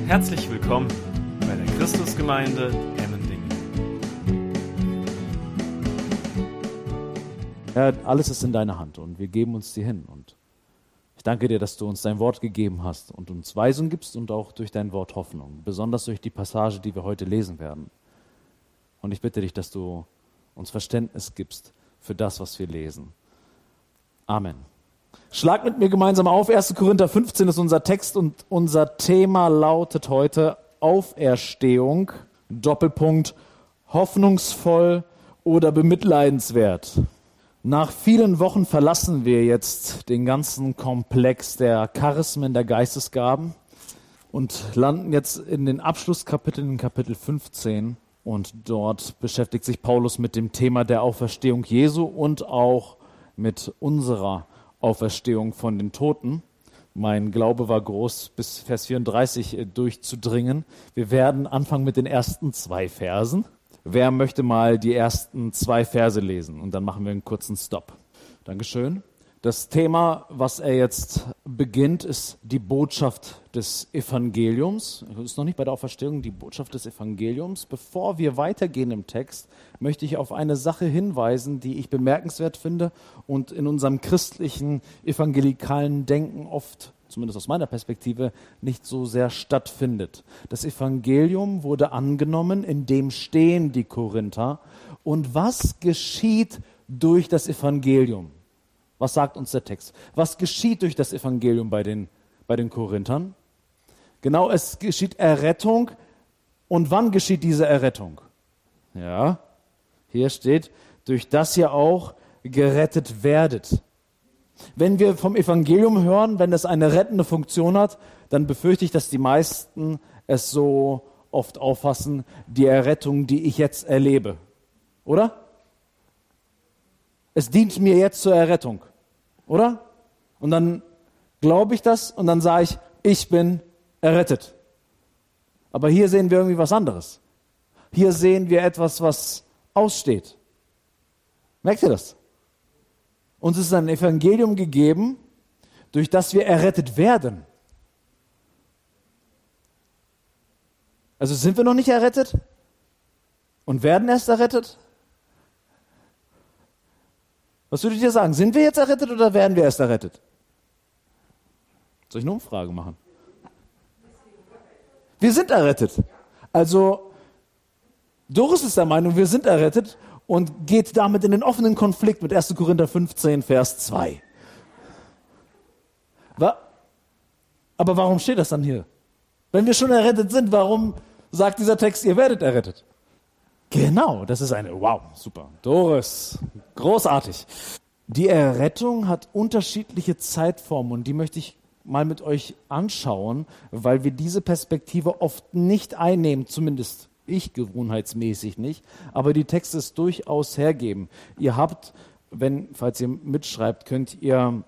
Herzlich willkommen bei der Christusgemeinde Emmendingen. Herr, alles ist in deiner Hand und wir geben uns dir hin. Und ich danke dir, dass du uns dein Wort gegeben hast und uns Weisung gibst und auch durch dein Wort Hoffnung, besonders durch die Passage, die wir heute lesen werden. Und ich bitte dich, dass du uns Verständnis gibst für das, was wir lesen. Amen. Schlag mit mir gemeinsam auf, 1. Korinther 15 ist unser Text und unser Thema lautet heute Auferstehung, Doppelpunkt, hoffnungsvoll oder bemitleidenswert. Nach vielen Wochen verlassen wir jetzt den ganzen Komplex der Charismen, der Geistesgaben und landen jetzt in den Abschlusskapiteln, in Kapitel 15. Und dort beschäftigt sich Paulus mit dem Thema der Auferstehung Jesu und auch mit unserer Auferstehung von den Toten. Mein Glaube war groß, bis Vers 34 durchzudringen. Wir werden anfangen mit den ersten 2 Versen. Wer möchte mal die ersten 2 Verse lesen? Und dann machen wir einen kurzen Stopp. Dankeschön. Das Thema, was er jetzt beginnt, ist die Botschaft des Evangeliums. Das ist noch nicht bei der Auferstehung, die Botschaft des Evangeliums. Bevor wir weitergehen im Text, möchte ich auf eine Sache hinweisen, die ich bemerkenswert finde und in unserem christlichen, evangelikalen Denken oft, zumindest aus meiner Perspektive, nicht so sehr stattfindet. Das Evangelium wurde angenommen, in dem stehen die Korinther. Und was geschieht durch das Evangelium? Was sagt uns der Text? Was geschieht durch das Evangelium bei den Korinthern? Genau, es geschieht Errettung. Und wann geschieht diese Errettung? Ja, hier steht, durch das ihr auch gerettet werdet. Wenn wir vom Evangelium hören, wenn es eine rettende Funktion hat, dann befürchte ich, dass die meisten es so oft auffassen, die Errettung, die ich jetzt erlebe. Oder? Es dient mir jetzt zur Errettung. Oder? Und dann glaube ich das und dann sage ich bin errettet. Aber hier sehen wir irgendwie was anderes. Hier sehen wir etwas, was aussteht. Merkt ihr das? Uns ist ein Evangelium gegeben, durch das wir errettet werden. Also sind wir noch nicht errettet und werden erst errettet? Was würdet ihr sagen? Sind wir jetzt errettet oder werden wir erst errettet? Soll ich eine Umfrage machen? Wir sind errettet. Also Doris ist der Meinung, wir sind errettet und geht damit in den offenen Konflikt mit 1. Korinther 15, Vers 2. Aber warum steht das dann hier? Wenn wir schon errettet sind, warum sagt dieser Text, ihr werdet errettet? Genau, das ist wow, super. Doris, großartig. Die Errettung hat unterschiedliche Zeitformen und die möchte ich mal mit euch anschauen, weil wir diese Perspektive oft nicht einnehmen, zumindest ich gewohnheitsmäßig nicht, aber die Texte es durchaus hergeben. Ihr habt, falls ihr mitschreibt, könnt ihr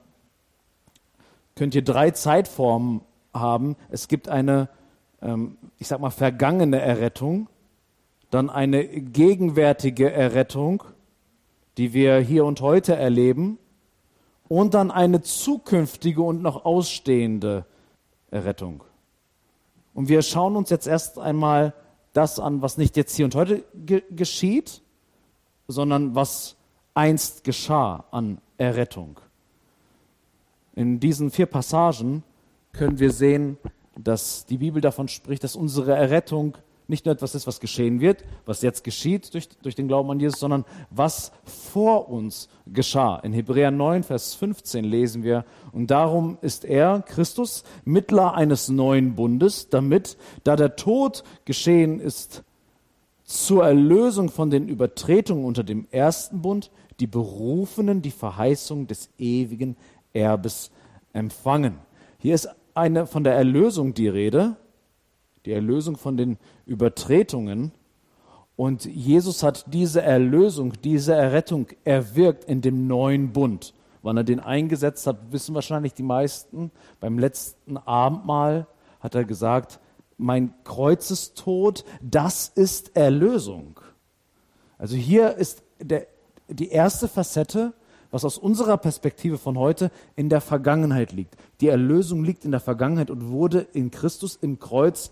3 Zeitformen haben. Es gibt eine, vergangene Errettung, dann eine gegenwärtige Errettung, die wir hier und heute erleben, und dann eine zukünftige und noch ausstehende Errettung. Und wir schauen uns jetzt erst einmal das an, was nicht jetzt hier und heute geschieht, sondern was einst geschah an Errettung. In diesen 4 Passagen können wir sehen, dass die Bibel davon spricht, dass unsere Errettung nicht nur etwas ist, was geschehen wird, was jetzt geschieht durch den Glauben an Jesus, sondern was vor uns geschah. In Hebräer 9, Vers 15 lesen wir, und darum ist er, Christus, Mittler eines neuen Bundes, damit, da der Tod geschehen ist, zur Erlösung von den Übertretungen unter dem ersten Bund, die Berufenen die Verheißung des ewigen Erbes empfangen. Hier ist von der Erlösung die Rede, die Erlösung von den Übertretungen. Und Jesus hat diese Erlösung, diese Errettung erwirkt in dem neuen Bund. Wann er den eingesetzt hat, wissen wahrscheinlich die meisten. Beim letzten Abendmahl hat er gesagt, mein Kreuzestod, das ist Erlösung. Also hier ist die erste Facette, was aus unserer Perspektive von heute in der Vergangenheit liegt. Die Erlösung liegt in der Vergangenheit und wurde in Christus im Kreuz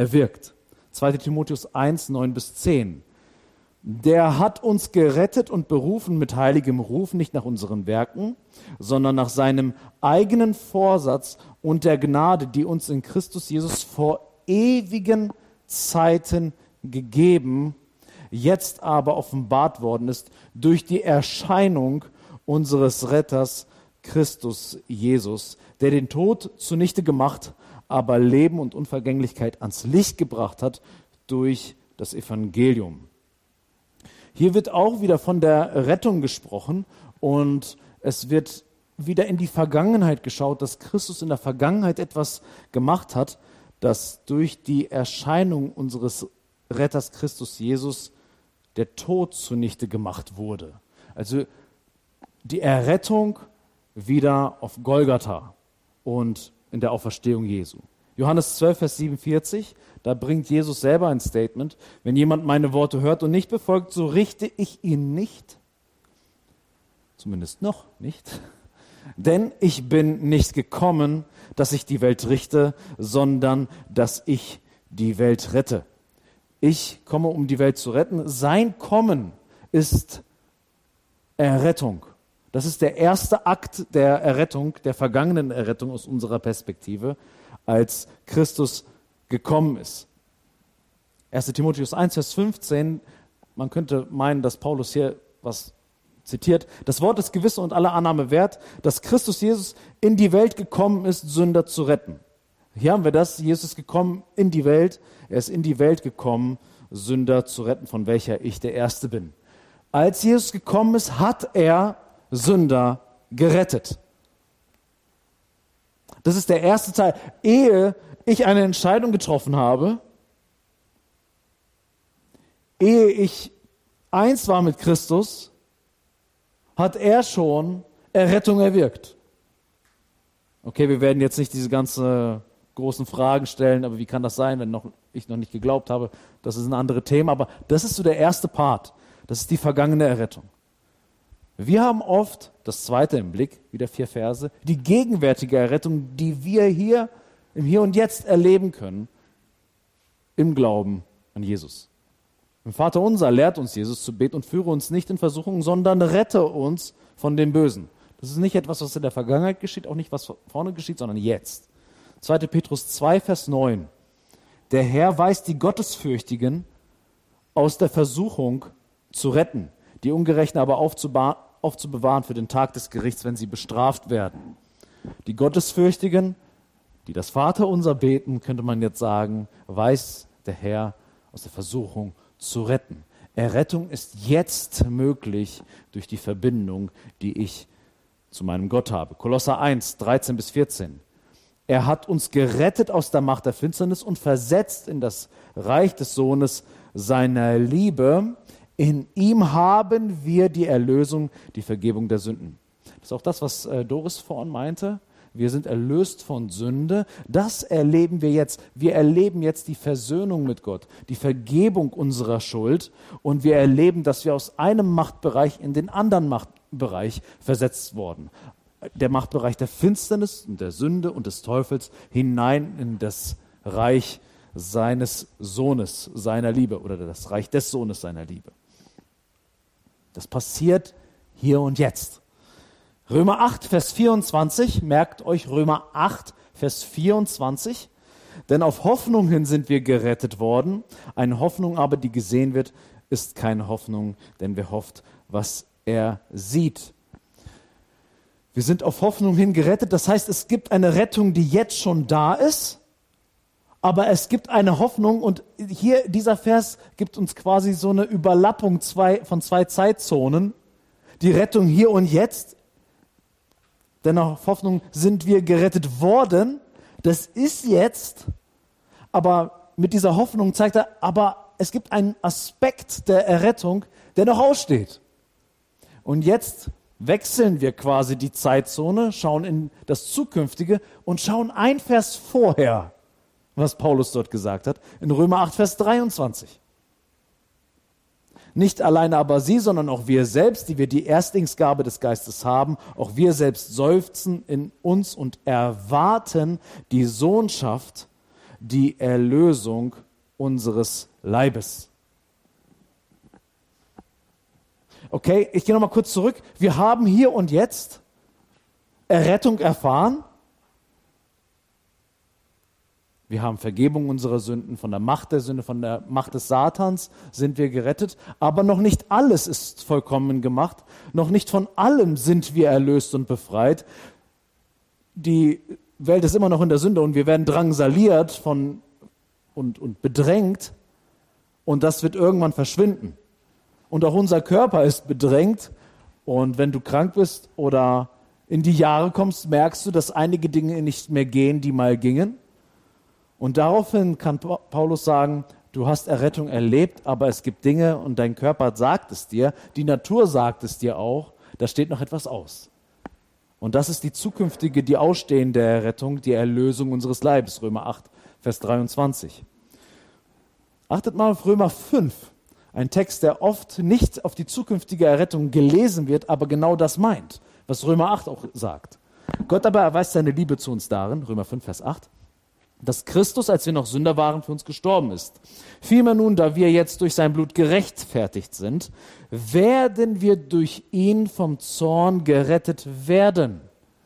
erwirkt. 2. Timotheus 1, 9-10. Der hat uns gerettet und berufen mit heiligem Ruf, nicht nach unseren Werken, sondern nach seinem eigenen Vorsatz und der Gnade, die uns in Christus Jesus vor ewigen Zeiten gegeben, jetzt aber offenbart worden ist durch die Erscheinung unseres Retters Christus Jesus, der den Tod zunichte gemacht, aber Leben und Unvergänglichkeit ans Licht gebracht hat durch das Evangelium. Hier wird auch wieder von der Rettung gesprochen und es wird wieder in die Vergangenheit geschaut, dass Christus in der Vergangenheit etwas gemacht hat, dass durch die Erscheinung unseres Retters Christus Jesus der Tod zunichte gemacht wurde. Also die Errettung wieder auf Golgatha und in der Auferstehung Jesu. Johannes 12, Vers 47, da bringt Jesus selber ein Statement: Wenn jemand meine Worte hört und nicht befolgt, so richte ich ihn nicht, zumindest noch nicht, denn ich bin nicht gekommen, dass ich die Welt richte, sondern dass ich die Welt rette. Ich komme, um die Welt zu retten. Sein Kommen ist Errettung. Das ist der erste Akt der Errettung, der vergangenen Errettung aus unserer Perspektive, als Christus gekommen ist. 1. Timotheus 1, Vers 15, man könnte meinen, dass Paulus hier was zitiert. Das Wort ist gewiss und alle Annahme wert, dass Christus Jesus in die Welt gekommen ist, Sünder zu retten. Hier haben wir das, Jesus ist gekommen in die Welt, er ist in die Welt gekommen, Sünder zu retten, von welcher ich der Erste bin. Als Jesus gekommen ist, hat er Sünder gerettet. Das ist der erste Teil. Ehe ich eine Entscheidung getroffen habe, ehe ich eins war mit Christus, hat er schon Errettung erwirkt. Okay, wir werden jetzt nicht diese ganzen großen Fragen stellen, aber wie kann das sein, wenn ich noch nicht geglaubt habe? Das ist ein anderes Thema, aber das ist so der erste Part. Das ist die vergangene Errettung. Wir haben oft das zweite im Blick, wieder 4 Verse, die gegenwärtige Errettung, die wir hier im Hier und Jetzt erleben können, im Glauben an Jesus. Im Vater unser lehrt uns Jesus zu beten und führe uns nicht in Versuchung, sondern rette uns von dem Bösen. Das ist nicht etwas, was in der Vergangenheit geschieht, auch nicht, was vorne geschieht, sondern jetzt. 2. Petrus 2, Vers 9. Der Herr weiß die Gottesfürchtigen aus der Versuchung zu retten, die Ungerechten aber aufzubewahren für den Tag des Gerichts, wenn sie bestraft werden. Die Gottesfürchtigen, die das Vaterunser beten, könnte man jetzt sagen, weiß der Herr aus der Versuchung zu retten. Errettung ist jetzt möglich durch die Verbindung, die ich zu meinem Gott habe. Kolosser 1, 13-14. Er hat uns gerettet aus der Macht der Finsternis und versetzt in das Reich des Sohnes seiner Liebe. In ihm haben wir die Erlösung, die Vergebung der Sünden. Das ist auch das, was Doris vorhin meinte. Wir sind erlöst von Sünde. Das erleben wir jetzt. Wir erleben jetzt die Versöhnung mit Gott, die Vergebung unserer Schuld. Und wir erleben, dass wir aus einem Machtbereich in den anderen Machtbereich versetzt wurden. Der Machtbereich der Finsternis und der Sünde und des Teufels hinein in das Reich seines Sohnes, seiner Liebe, oder das Reich des Sohnes seiner Liebe. Das passiert hier und jetzt. Römer 8, Vers 24, merkt euch Römer 8, Vers 24, denn auf Hoffnung hin sind wir gerettet worden. Eine Hoffnung aber, die gesehen wird, ist keine Hoffnung, denn wer hofft, was er sieht. Wir sind auf Hoffnung hin gerettet, das heißt, es gibt eine Rettung, die jetzt schon da ist, aber es gibt eine Hoffnung und hier, dieser Vers gibt uns quasi so eine Überlappung von zwei Zeitzonen. Die Rettung hier und jetzt, denn auf Hoffnung sind wir gerettet worden, das ist jetzt, aber mit dieser Hoffnung zeigt er, aber es gibt einen Aspekt der Errettung, der noch aussteht. Und jetzt wechseln wir quasi die Zeitzone, schauen in das Zukünftige und schauen ein Vers vorher, was Paulus dort gesagt hat, in Römer 8, Vers 23. Nicht alleine aber sie, sondern auch wir selbst, die wir die Erstlingsgabe des Geistes haben, auch wir selbst seufzen in uns und erwarten die Sohnschaft, die Erlösung unseres Leibes. Okay, ich gehe nochmal kurz zurück. Wir haben hier und jetzt Errettung erfahren. Wir haben Vergebung unserer Sünden, von der Macht der Sünde, von der Macht des Satans sind wir gerettet. Aber noch nicht alles ist vollkommen gemacht. Noch nicht von allem sind wir erlöst und befreit. Die Welt ist immer noch in der Sünde und wir werden drangsaliert und bedrängt. Und das wird irgendwann verschwinden. Und auch unser Körper ist bedrängt. Und wenn du krank bist oder in die Jahre kommst, merkst du, dass einige Dinge nicht mehr gehen, die mal gingen. Und daraufhin kann Paulus sagen, du hast Errettung erlebt, aber es gibt Dinge und dein Körper sagt es dir, die Natur sagt es dir auch, da steht noch etwas aus. Und das ist die zukünftige, die ausstehende Errettung, die Erlösung unseres Leibes, Römer 8, Vers 23. Achtet mal auf Römer 5, ein Text, der oft nicht auf die zukünftige Errettung gelesen wird, aber genau das meint, was Römer 8 auch sagt. Gott aber erweist seine Liebe zu uns darin, Römer 5, Vers 8, dass Christus, als wir noch Sünder waren, für uns gestorben ist. Vielmehr nun, da wir jetzt durch sein Blut gerechtfertigt sind, werden wir durch ihn vom Zorn gerettet werden.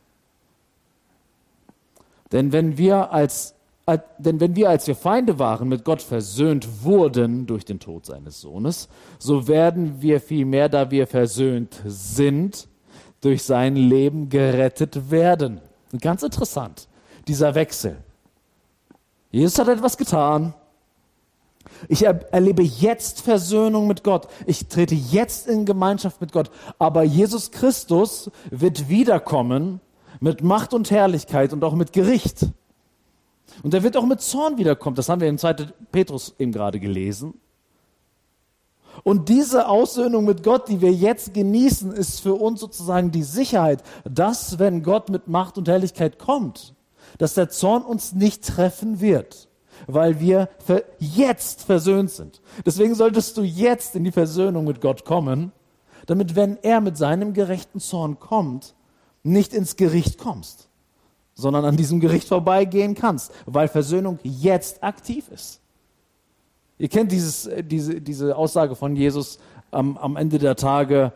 Denn wenn wir, als wir Feinde waren, mit Gott versöhnt wurden durch den Tod seines Sohnes, so werden wir vielmehr, da wir versöhnt sind, durch sein Leben gerettet werden. Ganz interessant, dieser Wechsel. Jesus hat etwas getan. Ich erlebe jetzt Versöhnung mit Gott. Ich trete jetzt in Gemeinschaft mit Gott. Aber Jesus Christus wird wiederkommen mit Macht und Herrlichkeit und auch mit Gericht. Und er wird auch mit Zorn wiederkommen. Das haben wir in 2. Petrus eben gerade gelesen. Und diese Aussöhnung mit Gott, die wir jetzt genießen, ist für uns sozusagen die Sicherheit, dass, wenn Gott mit Macht und Herrlichkeit kommt, dass der Zorn uns nicht treffen wird, weil wir jetzt versöhnt sind. Deswegen solltest du jetzt in die Versöhnung mit Gott kommen, damit, wenn er mit seinem gerechten Zorn kommt, nicht ins Gericht kommst, sondern an diesem Gericht vorbeigehen kannst, weil Versöhnung jetzt aktiv ist. Ihr kennt diese Aussage von Jesus am Ende der Tage,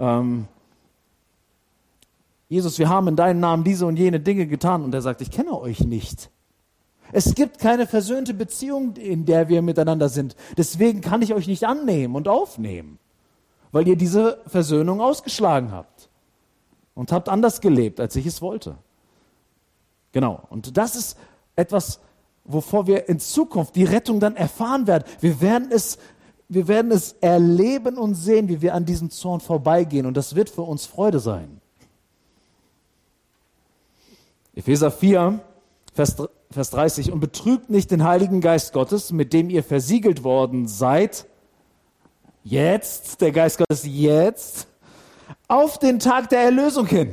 Jesus, wir haben in deinem Namen diese und jene Dinge getan. Und er sagt, ich kenne euch nicht. Es gibt keine versöhnte Beziehung, in der wir miteinander sind. Deswegen kann ich euch nicht annehmen und aufnehmen, weil ihr diese Versöhnung ausgeschlagen habt und habt anders gelebt, als ich es wollte. Genau, und das ist etwas, wovor wir in Zukunft die Rettung dann erfahren werden. Wir werden es erleben und sehen, wie wir an diesem Zorn vorbeigehen. Und das wird für uns Freude sein. Epheser 4, Vers 30. Und betrügt nicht den Heiligen Geist Gottes, mit dem ihr versiegelt worden seid, jetzt, der Geist Gottes jetzt, auf den Tag der Erlösung hin.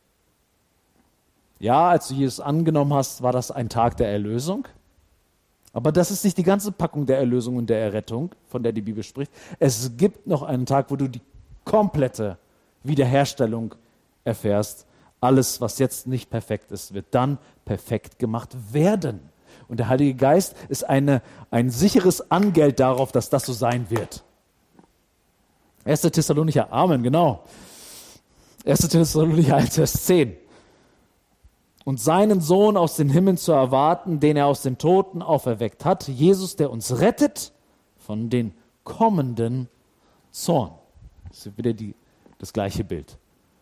Ja, als du Jesus angenommen hast, war das ein Tag der Erlösung. Aber das ist nicht die ganze Packung der Erlösung und der Errettung, von der die Bibel spricht. Es gibt noch einen Tag, wo du die komplette Wiederherstellung erfährst. Alles, was jetzt nicht perfekt ist, wird dann perfekt gemacht werden. Und der Heilige Geist ist ein sicheres Angeld darauf, dass das so sein wird. 1. Thessalonicher, Amen, genau. 1. Thessalonicher 1, Vers 10. Und seinen Sohn aus den Himmeln zu erwarten, den er aus den Toten auferweckt hat, Jesus, der uns rettet von den kommenden Zorn. Das ist wieder das gleiche Bild.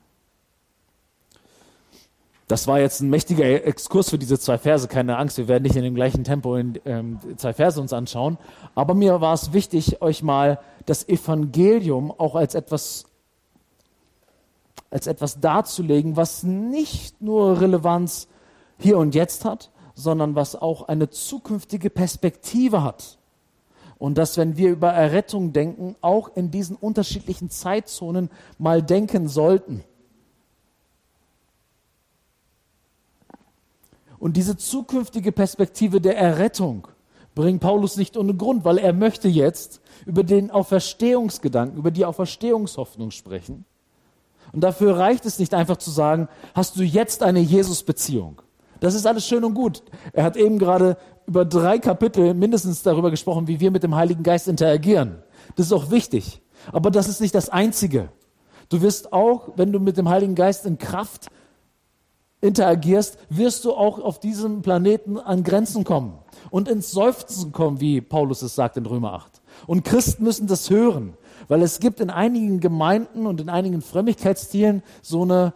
Das war jetzt ein mächtiger Exkurs für diese 2 Verse, keine Angst, wir werden nicht in dem gleichen Tempo 2 Verse uns anschauen, aber mir war es wichtig, euch mal das Evangelium auch als etwas darzulegen, was nicht nur Relevanz hier und jetzt hat, sondern was auch eine zukünftige Perspektive hat. Und dass, wenn wir über Errettung denken, auch in diesen unterschiedlichen Zeitzonen mal denken sollten. Und diese zukünftige Perspektive der Errettung bringt Paulus nicht ohne Grund, weil er möchte jetzt über den Auferstehungsgedanken, über die Auferstehungshoffnung sprechen. Und dafür reicht es nicht einfach zu sagen, hast du jetzt eine Jesus-Beziehung? Das ist alles schön und gut. Er hat eben gerade über 3 Kapitel mindestens darüber gesprochen, wie wir mit dem Heiligen Geist interagieren. Das ist auch wichtig. Aber das ist nicht das Einzige. Du wirst auch, wenn du mit dem Heiligen Geist in Kraft interagierst, wirst du auch auf diesem Planeten an Grenzen kommen und ins Seufzen kommen, wie Paulus es sagt in Römer 8. Und Christen müssen das hören, weil es gibt in einigen Gemeinden und in einigen Frömmigkeitsstilen so eine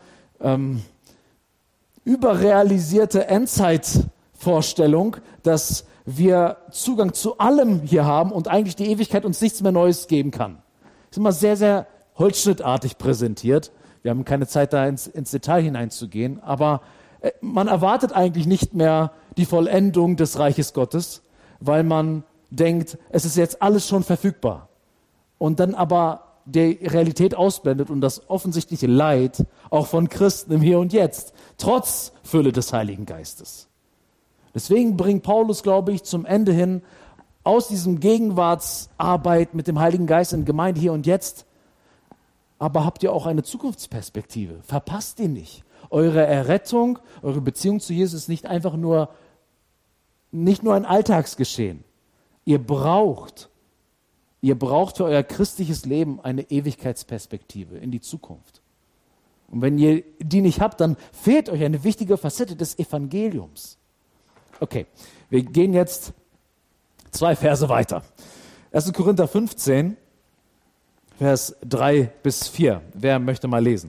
überrealisierte Endzeitvorstellung, dass wir Zugang zu allem hier haben und eigentlich die Ewigkeit uns nichts mehr Neues geben kann. Das ist immer sehr, sehr holzschnittartig präsentiert. Wir haben keine Zeit, da ins Detail hineinzugehen, aber man erwartet eigentlich nicht mehr die Vollendung des Reiches Gottes, weil man denkt, es ist jetzt alles schon verfügbar. Und dann aber die Realität ausblendet und das offensichtliche Leid auch von Christen im Hier und Jetzt, trotz Fülle des Heiligen Geistes. Deswegen bringt Paulus, glaube ich, zum Ende hin aus diesem Gegenwartsarbeit mit dem Heiligen Geist in Gemeinde Hier und Jetzt, aber habt ihr auch eine Zukunftsperspektive. Verpasst die nicht. Eure Errettung, eure Beziehung zu Jesus ist nicht nur ein Alltagsgeschehen. Ihr braucht für euer christliches Leben eine Ewigkeitsperspektive in die Zukunft. Und wenn ihr die nicht habt, dann fehlt euch eine wichtige Facette des Evangeliums. Okay, wir gehen jetzt 2 Verse weiter. 1. Korinther 15, Vers 3 bis 4. Wer möchte mal lesen?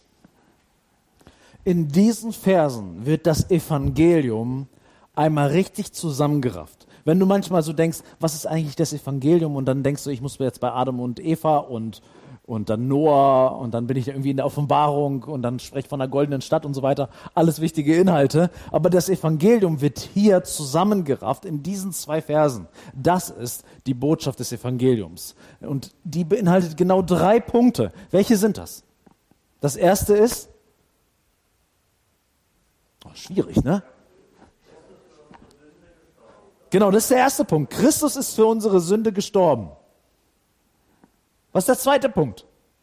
In diesen Versen wird das Evangelium einmal richtig zusammengerafft. Wenn du manchmal so denkst, was ist eigentlich das Evangelium? Und dann denkst du, ich muss jetzt bei Adam und Eva und dann Noah und dann bin ich irgendwie in der Offenbarung und dann spreche ich von der goldenen Stadt und so weiter. Alles wichtige Inhalte. Aber das Evangelium wird hier zusammengerafft in diesen 2 Versen. Das ist die Botschaft des Evangeliums. Und die beinhaltet genau 3 Punkte. Welche sind das? Das erste ist, schwierig, ne? Genau, das ist der erste Punkt. Christus ist für unsere Sünde gestorben. Was ist der zweite Punkt?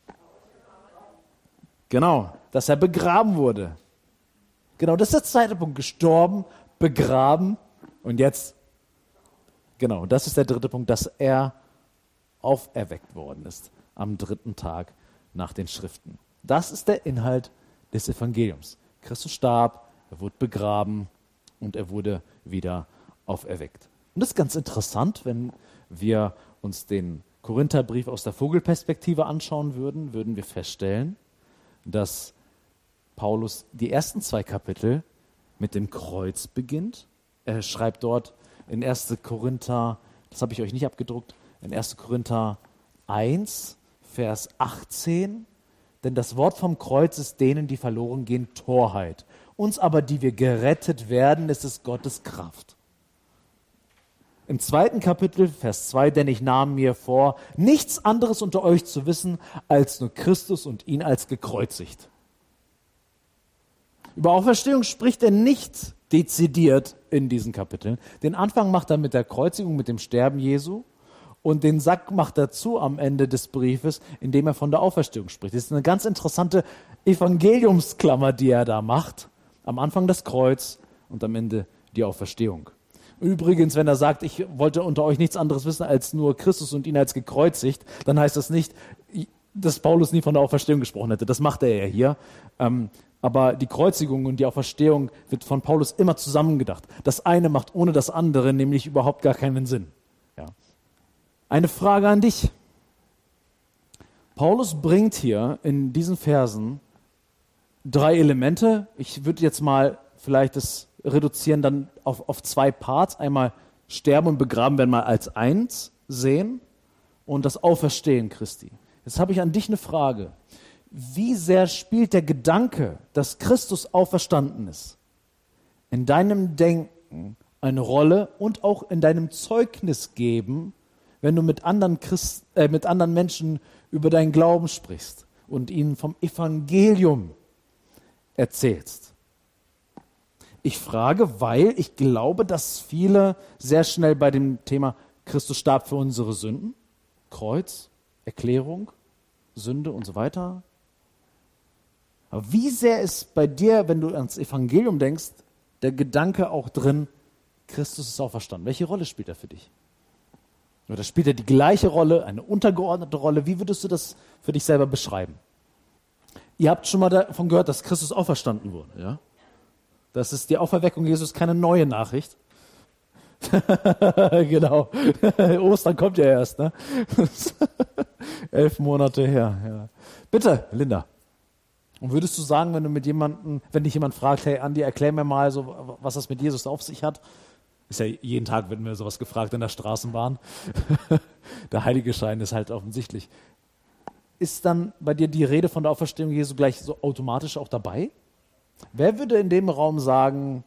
Genau, dass er begraben wurde. Genau, das ist der zweite Punkt. Gestorben, begraben und jetzt, genau, das ist der dritte Punkt, dass er auferweckt worden ist am 3. Tag nach den Schriften. Das ist der Inhalt des Evangeliums. Christus starb, er wurde begraben und er wurde wieder auferweckt. Und das ist ganz interessant, wenn wir uns den Korintherbrief aus der Vogelperspektive anschauen würden, würden wir feststellen, dass Paulus die ersten 2 Kapitel mit dem Kreuz beginnt. Er schreibt dort in 1. Korinther, das habe ich euch nicht abgedruckt, in 1. Korinther 1, Vers 18, denn das Wort vom Kreuz ist denen, die verloren gehen, Torheit. Uns aber, die wir gerettet werden, ist es Gottes Kraft. Im 2. Kapitel, Vers 2, denn ich nahm mir vor, nichts anderes unter euch zu wissen, als nur Christus und ihn als gekreuzigt. Über Auferstehung spricht er nicht dezidiert in diesen Kapiteln. Den Anfang macht er mit der Kreuzigung, mit dem Sterben Jesu und den Sack macht er zu am Ende des Briefes, indem er von der Auferstehung spricht. Das ist eine ganz interessante Evangeliumsklammer, die er da macht. Am Anfang das Kreuz und am Ende die Auferstehung. Übrigens, wenn er sagt, ich wollte unter euch nichts anderes wissen als nur Christus und ihn als gekreuzigt, dann heißt das nicht, dass Paulus nie von der Auferstehung gesprochen hätte. Das macht er ja hier. Aber die Kreuzigung und die Auferstehung wird von Paulus immer zusammengedacht. Das eine macht ohne das andere nämlich überhaupt gar keinen Sinn. Ja. Eine Frage an dich. Paulus bringt hier in diesen Versen 3 Elemente. Ich würde jetzt mal vielleicht das reduzieren dann auf 2 Parts. Einmal Sterben und Begraben werden mal als eins sehen und das Auferstehen Christi. Jetzt habe ich an dich eine Frage. Wie sehr spielt der Gedanke, dass Christus auferstanden ist, in deinem Denken eine Rolle und auch in deinem Zeugnis geben, wenn du mit anderen Menschen über deinen Glauben sprichst und ihnen vom Evangelium erzählst? Ich frage, weil ich glaube, dass viele sehr schnell bei dem Thema Christus starb für unsere Sünden, Kreuz, Erklärung, Sünde und so weiter. Aber wie sehr ist bei dir, wenn du ans Evangelium denkst, der Gedanke auch drin, Christus ist auferstanden. Welche Rolle spielt er für dich? Oder spielt er die gleiche Rolle, eine untergeordnete Rolle? Wie würdest du das für dich selber beschreiben? Ihr habt schon mal davon gehört, dass Christus auferstanden wurde. Ja? Das ist die Auferweckung Jesus, keine neue Nachricht. Genau. Ostern kommt ja erst, ne? 11 Monate her. Ja. Bitte, Linda. Und würdest du sagen, wenn dich jemand fragt, hey Andi, erklär mir mal so, was das mit Jesus auf sich hat? Ist ja jeden Tag wird mir sowas gefragt in der Straßenbahn. Der Heiligeschein ist halt offensichtlich. Ist dann bei dir die Rede von der Auferstehung Jesu gleich so automatisch auch dabei? Wer würde in dem Raum sagen,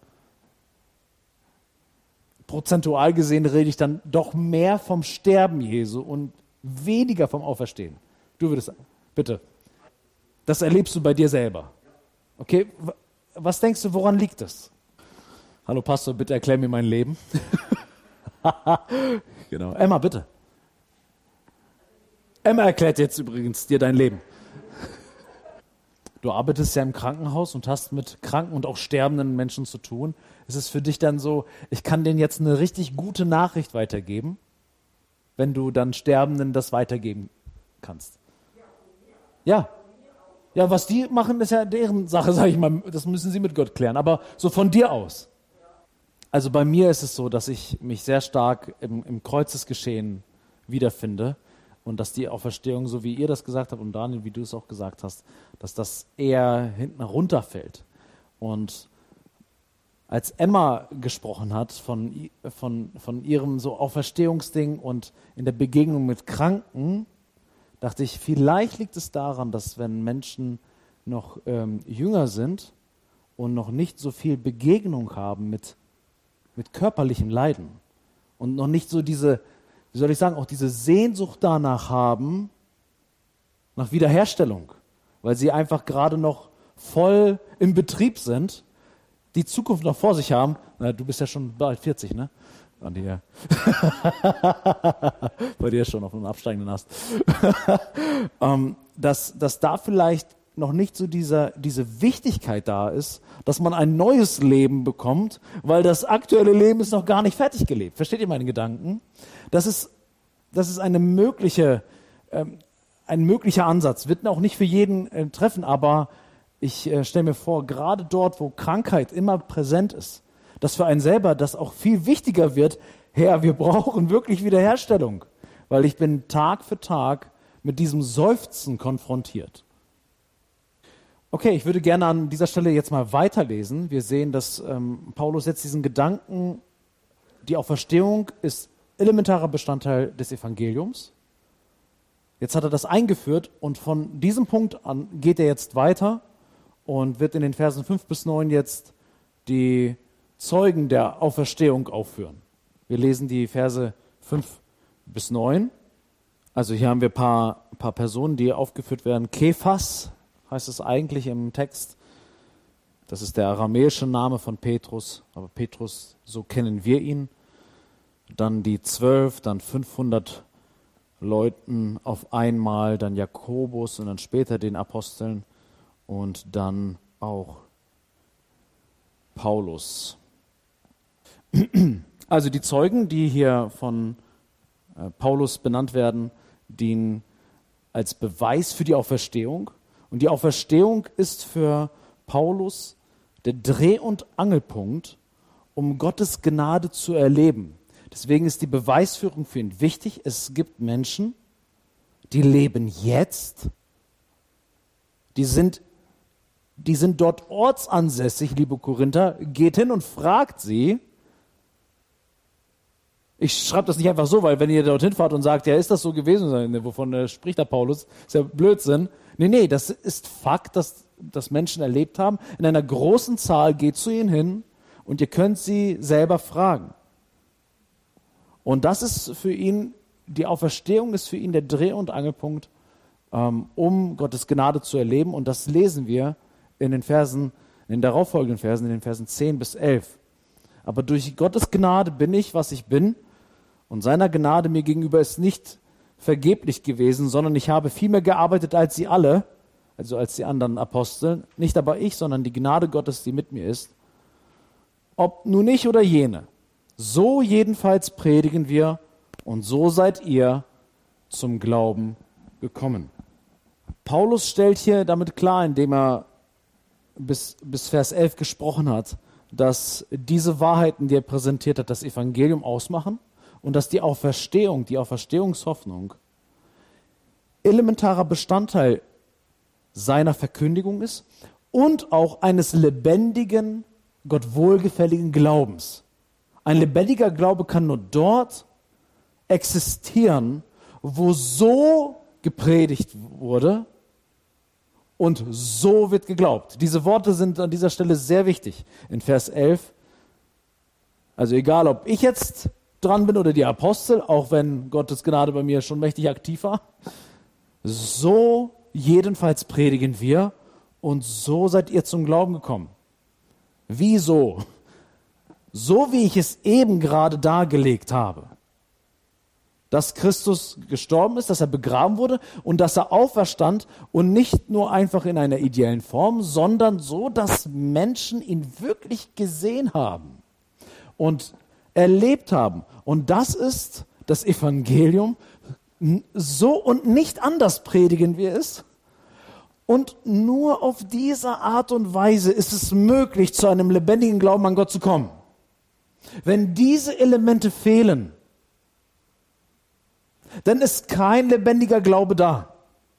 prozentual gesehen rede ich dann doch mehr vom Sterben Jesu und weniger vom Auferstehen? Du würdest sagen, bitte. Das erlebst du bei dir selber. Okay, was denkst du, woran liegt das? Hallo Pastor, bitte erklär mir mein Leben. Genau. Emma, bitte. Emma erklärt jetzt übrigens dir dein Leben. Du arbeitest ja im Krankenhaus und hast mit kranken und auch sterbenden Menschen zu tun. Ist es für dich dann so, ich kann denen jetzt eine richtig gute Nachricht weitergeben, wenn du dann Sterbenden das weitergeben kannst? Ja. Ja, was die machen, ist ja deren Sache, sage ich mal. Das müssen sie mit Gott klären. Aber so von dir aus. Also bei mir ist es so, dass ich mich sehr stark im Kreuzesgeschehen wiederfinde und dass die Auferstehung, so wie ihr das gesagt habt und Daniel, wie du es auch gesagt hast, dass das eher hinten runterfällt. Und als Emma gesprochen hat von ihrem so Auferstehungsding und in der Begegnung mit Kranken, dachte ich, vielleicht liegt es daran, dass wenn Menschen noch jünger sind und noch nicht so viel Begegnung haben mit körperlichem Leiden und noch nicht so diese, wie soll ich sagen, auch diese Sehnsucht danach haben, nach Wiederherstellung, weil sie einfach gerade noch voll im Betrieb sind, die Zukunft noch vor sich haben. Na, du bist ja schon bald 40, ne? Andi, ja. Bei dir schon auf einem absteigenden Ast. Dass da vielleicht noch nicht so diese Wichtigkeit da ist, dass man ein neues Leben bekommt, weil das aktuelle Leben ist noch gar nicht fertig gelebt. Versteht ihr meine Gedanken? Das ist ein möglicher Ansatz. Wird auch nicht für jeden treffen, aber ich stelle mir vor, gerade dort, wo Krankheit immer präsent ist, dass für einen selber das auch viel wichtiger wird, Herr, wir brauchen wirklich Wiederherstellung, weil ich bin Tag für Tag mit diesem Seufzen konfrontiert. Okay, ich würde gerne an dieser Stelle jetzt mal weiterlesen. Wir sehen, dass Paulus jetzt diesen Gedanken, die Auferstehung ist elementarer Bestandteil des Evangeliums. Jetzt hat er das eingeführt und von diesem Punkt an geht er jetzt weiter und wird in den Versen 5 bis 9 jetzt die Zeugen der Auferstehung aufführen. Wir lesen die Verse 5 bis 9. Also hier haben wir ein paar Personen, die aufgeführt werden. Kephas heißt es eigentlich im Text. Das ist der aramäische Name von Petrus, aber Petrus, so kennen wir ihn. Dann die 12, dann 500 Leuten auf einmal, dann Jakobus und dann später den Aposteln und dann auch Paulus. Also die Zeugen, die hier von Paulus benannt werden, dienen als Beweis für die Auferstehung. Und die Auferstehung ist für Paulus der Dreh- und Angelpunkt, um Gottes Gnade zu erleben. Deswegen ist die Beweisführung für ihn wichtig. Es gibt Menschen, die leben jetzt, die sind dort ortsansässig, liebe Korinther, geht hin und fragt sie. Ich schreibe das nicht einfach so, weil wenn ihr dorthin fahrt und sagt, ja, ist das so gewesen, wovon spricht der Paulus, ist ja Blödsinn. Nee, das ist Fakt, dass Menschen erlebt haben. In einer großen Zahl geht zu ihnen hin und ihr könnt sie selber fragen. Und das ist für ihn, die Auferstehung ist für ihn der Dreh- und Angelpunkt, um Gottes Gnade zu erleben. Und das lesen wir in den darauffolgenden Versen, in den Versen 10 bis 11. Aber durch Gottes Gnade bin ich, was ich bin. Und seiner Gnade mir gegenüber ist nicht vergeblich gewesen, sondern ich habe viel mehr gearbeitet als sie alle, also als die anderen Apostel. Nicht aber ich, sondern die Gnade Gottes, die mit mir ist. ob nun ich oder jene, so jedenfalls predigen wir und so seid ihr zum Glauben gekommen. Paulus stellt hier damit klar, indem er bis Vers 11 gesprochen hat, dass diese Wahrheiten, die er präsentiert hat, das Evangelium ausmachen und dass die Auferstehung, die Auferstehungshoffnung elementarer Bestandteil seiner Verkündigung ist und auch eines lebendigen, Gott wohlgefälligen Glaubens. Ein lebendiger Glaube kann nur dort existieren, wo so gepredigt wurde und so wird geglaubt. Diese Worte sind an dieser Stelle sehr wichtig. In Vers 11, also egal, ob ich jetzt dran bin oder die Apostel, auch wenn Gottes Gnade bei mir schon mächtig aktiv war, so jedenfalls predigen wir und so seid ihr zum Glauben gekommen. Wieso? So wie ich es eben gerade dargelegt habe. Dass Christus gestorben ist, dass er begraben wurde und dass er auferstand und nicht nur einfach in einer ideellen Form, sondern so, dass Menschen ihn wirklich gesehen haben und erlebt haben. Und das ist das Evangelium. So und nicht anders predigen wir es. Und nur auf diese Art und Weise ist es möglich, zu einem lebendigen Glauben an Gott zu kommen. Wenn diese Elemente fehlen, dann ist kein lebendiger Glaube da.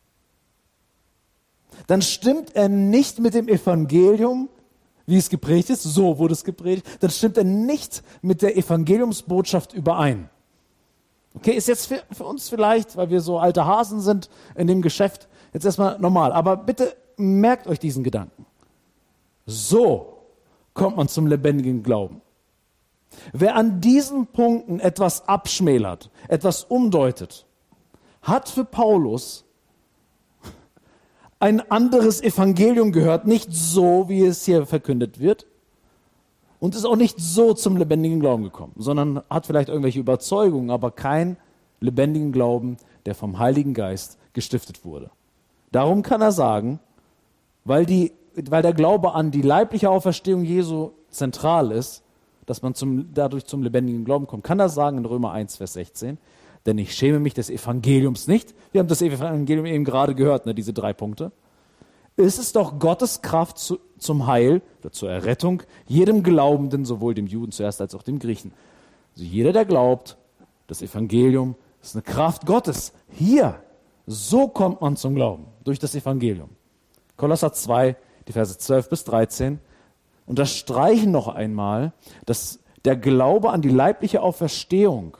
Dann stimmt er nicht mit dem Evangelium, wie es gepredigt ist, so wurde es gepredigt, dann stimmt er nicht mit der Evangeliumsbotschaft überein. Okay, ist jetzt für uns vielleicht, weil wir so alte Hasen sind in dem Geschäft, jetzt erstmal normal. Aber bitte merkt euch diesen Gedanken. So kommt man zum lebendigen Glauben. Wer an diesen Punkten etwas abschmälert, etwas umdeutet, hat für Paulus ein anderes Evangelium gehört, nicht so, wie es hier verkündet wird, und ist auch nicht so zum lebendigen Glauben gekommen, sondern hat vielleicht irgendwelche Überzeugungen, aber keinen lebendigen Glauben, der vom Heiligen Geist gestiftet wurde. Darum kann er sagen, weil der Glaube an die leibliche Auferstehung Jesu zentral ist, dass man dadurch zum lebendigen Glauben kommt, kann er sagen in Römer 1, Vers 16, denn ich schäme mich des Evangeliums nicht. Wir haben das Evangelium eben gerade gehört, ne, diese 3 Punkte. Es ist doch Gottes Kraft zum Heil, oder zur Errettung, jedem Glaubenden, sowohl dem Juden zuerst als auch dem Griechen. Also jeder, der glaubt, das Evangelium ist eine Kraft Gottes. Hier, so kommt man zum Glauben, durch das Evangelium. Kolosser 2, die Verse 12 bis 13, unterstreichen noch einmal, dass der Glaube an die leibliche Auferstehung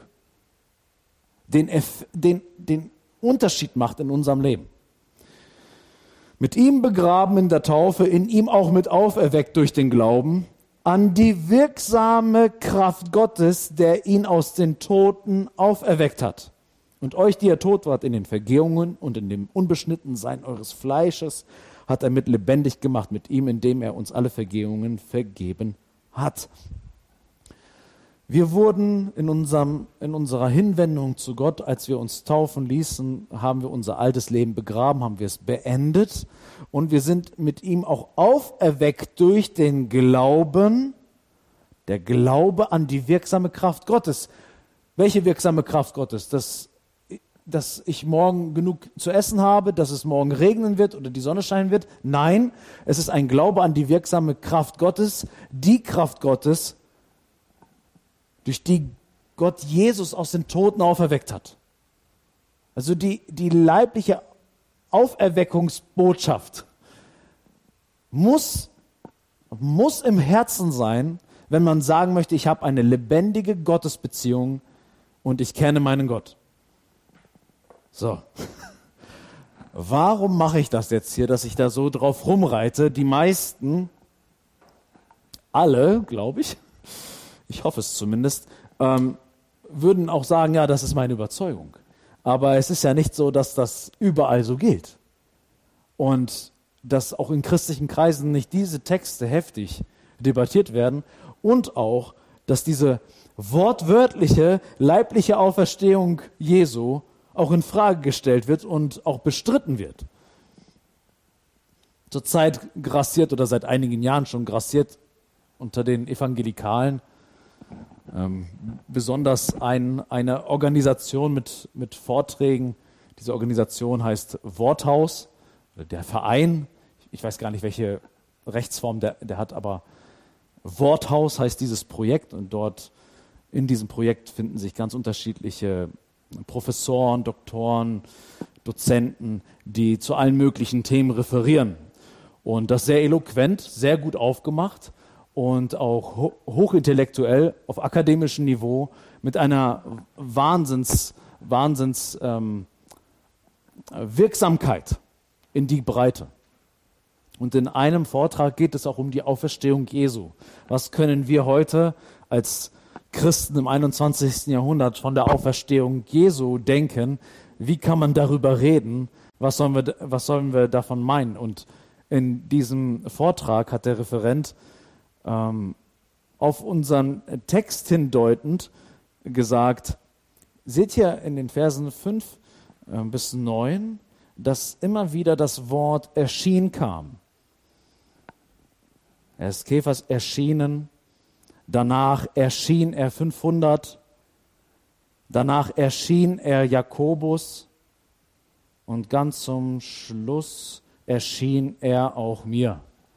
den Unterschied macht in unserem Leben. Mit ihm begraben in der Taufe, in ihm auch mit auferweckt durch den Glauben, an die wirksame Kraft Gottes, der ihn aus den Toten auferweckt hat. Und euch, die ihr tot wart in den Vergehungen und in dem Unbeschnittensein eures Fleisches, hat er mit lebendig gemacht, mit ihm, indem er uns alle Vergehungen vergeben hat. Wir wurden in unserer Hinwendung zu Gott, als wir uns taufen ließen, haben wir unser altes Leben begraben, haben wir es beendet und wir sind mit ihm auch auferweckt durch den Glauben, der Glaube an die wirksame Kraft Gottes. Welche wirksame Kraft Gottes? Dass ich morgen genug zu essen habe, dass es morgen regnen wird oder die Sonne scheinen wird? Nein, es ist ein Glaube an die wirksame Kraft Gottes, die Kraft Gottes, durch die Gott Jesus aus den Toten auferweckt hat. Also die leibliche Auferweckungsbotschaft muss im Herzen sein, wenn man sagen möchte, ich habe eine lebendige Gottesbeziehung und ich kenne meinen Gott. So, warum mache ich das jetzt hier, dass ich da so drauf rumreite? Die meisten, alle, glaube ich hoffe es zumindest, würden auch sagen, ja, das ist meine Überzeugung. Aber es ist ja nicht so, dass das überall so gilt. Und dass auch in christlichen Kreisen nicht diese Texte heftig debattiert werden und auch, dass diese wortwörtliche, leibliche Auferstehung Jesu auch in Frage gestellt wird und auch bestritten wird. Zurzeit grassiert oder seit einigen Jahren schon grassiert unter den Evangelikalen besonders eine Organisation mit Vorträgen. Diese Organisation heißt Worthaus, der Verein. Ich weiß gar nicht, welche Rechtsform der hat, aber Worthaus heißt dieses Projekt. Und dort in diesem Projekt finden sich ganz unterschiedliche Professoren, Doktoren, Dozenten, die zu allen möglichen Themen referieren. Und das sehr eloquent, sehr gut aufgemacht und auch hochintellektuell auf akademischem Niveau mit einer Wirksamkeit in die Breite. Und in einem Vortrag geht es auch um die Auferstehung Jesu. Was können wir heute als Christen im 21. Jahrhundert von der Auferstehung Jesu denken? Wie kann man darüber reden? Was sollen wir davon meinen? Und in diesem Vortrag hat der Referent auf unseren Text hindeutend gesagt, seht ihr in den Versen 5 bis 9, dass immer wieder das Wort erschien kam. Er ist Kephas erschienen, danach erschien er 500, danach erschien er Jakobus und ganz zum Schluss erschien er auch mir.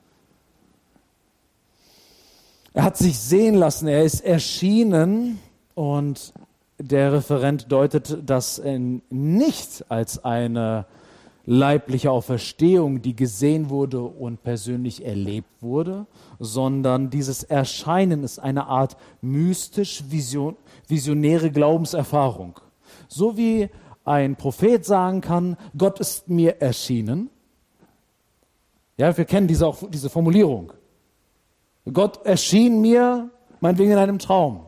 Er hat sich sehen lassen, er ist erschienen und der Referent deutet das nicht als eine leibliche Auferstehung, die gesehen wurde und persönlich erlebt wurde, sondern dieses Erscheinen ist eine Art mystisch-visionäre Glaubenserfahrung. So wie ein Prophet sagen kann, Gott ist mir erschienen. Ja, wir kennen diese Formulierung. Gott erschien mir, meinetwegen in einem Traum.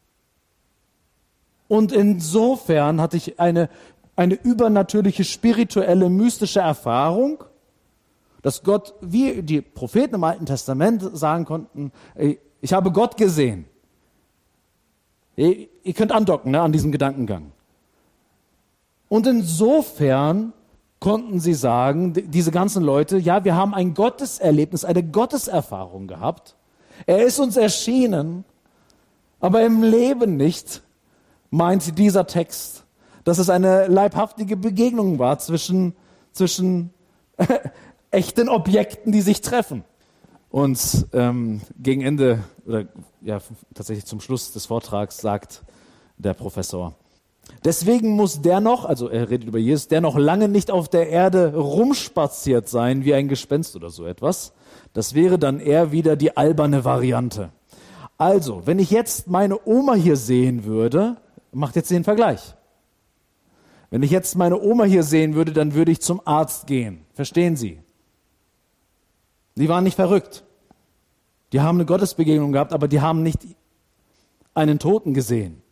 Und insofern hatte ich eine übernatürliche, spirituelle, mystische Erfahrung, dass Gott, wie die Propheten im Alten Testament sagen konnten, ich habe Gott gesehen. Ihr könnt andocken an diesem Gedankengang. Und insofern konnten sie sagen, diese ganzen Leute, ja, wir haben ein Gotteserlebnis, eine Gotteserfahrung gehabt. Er ist uns erschienen, aber im Leben nicht, meint dieser Text, dass es eine leibhaftige Begegnung war zwischen echten Objekten, die sich treffen. Und gegen Ende, oder ja, tatsächlich zum Schluss des Vortrags sagt der Professor, deswegen muss der noch, also er redet über Jesus, der noch lange nicht auf der Erde rumspaziert sein wie ein Gespenst oder so etwas. Das wäre dann eher wieder die alberne Variante. Also, wenn ich jetzt meine Oma hier sehen würde, macht jetzt den Vergleich. Wenn ich jetzt meine Oma hier sehen würde, dann würde ich zum Arzt gehen. Verstehen Sie? Die waren nicht verrückt. Die haben eine Gottesbegegnung gehabt, aber die haben nicht einen Toten gesehen.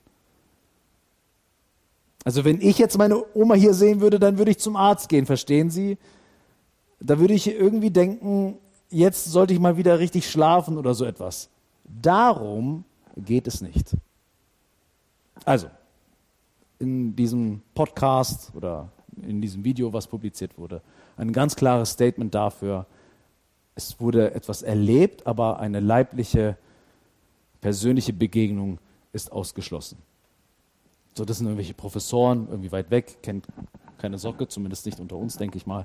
Also wenn ich jetzt meine Oma hier sehen würde, dann würde ich zum Arzt gehen. Verstehen Sie? Da würde ich irgendwie denken, jetzt sollte ich mal wieder richtig schlafen oder so etwas. Darum geht es nicht. Also, in diesem Podcast oder in diesem Video, was publiziert wurde, ein ganz klares Statement dafür, es wurde etwas erlebt, aber eine leibliche, persönliche Begegnung ist ausgeschlossen. So, das sind irgendwelche Professoren, irgendwie weit weg, kennt keine Socke, zumindest nicht unter uns, denke ich mal.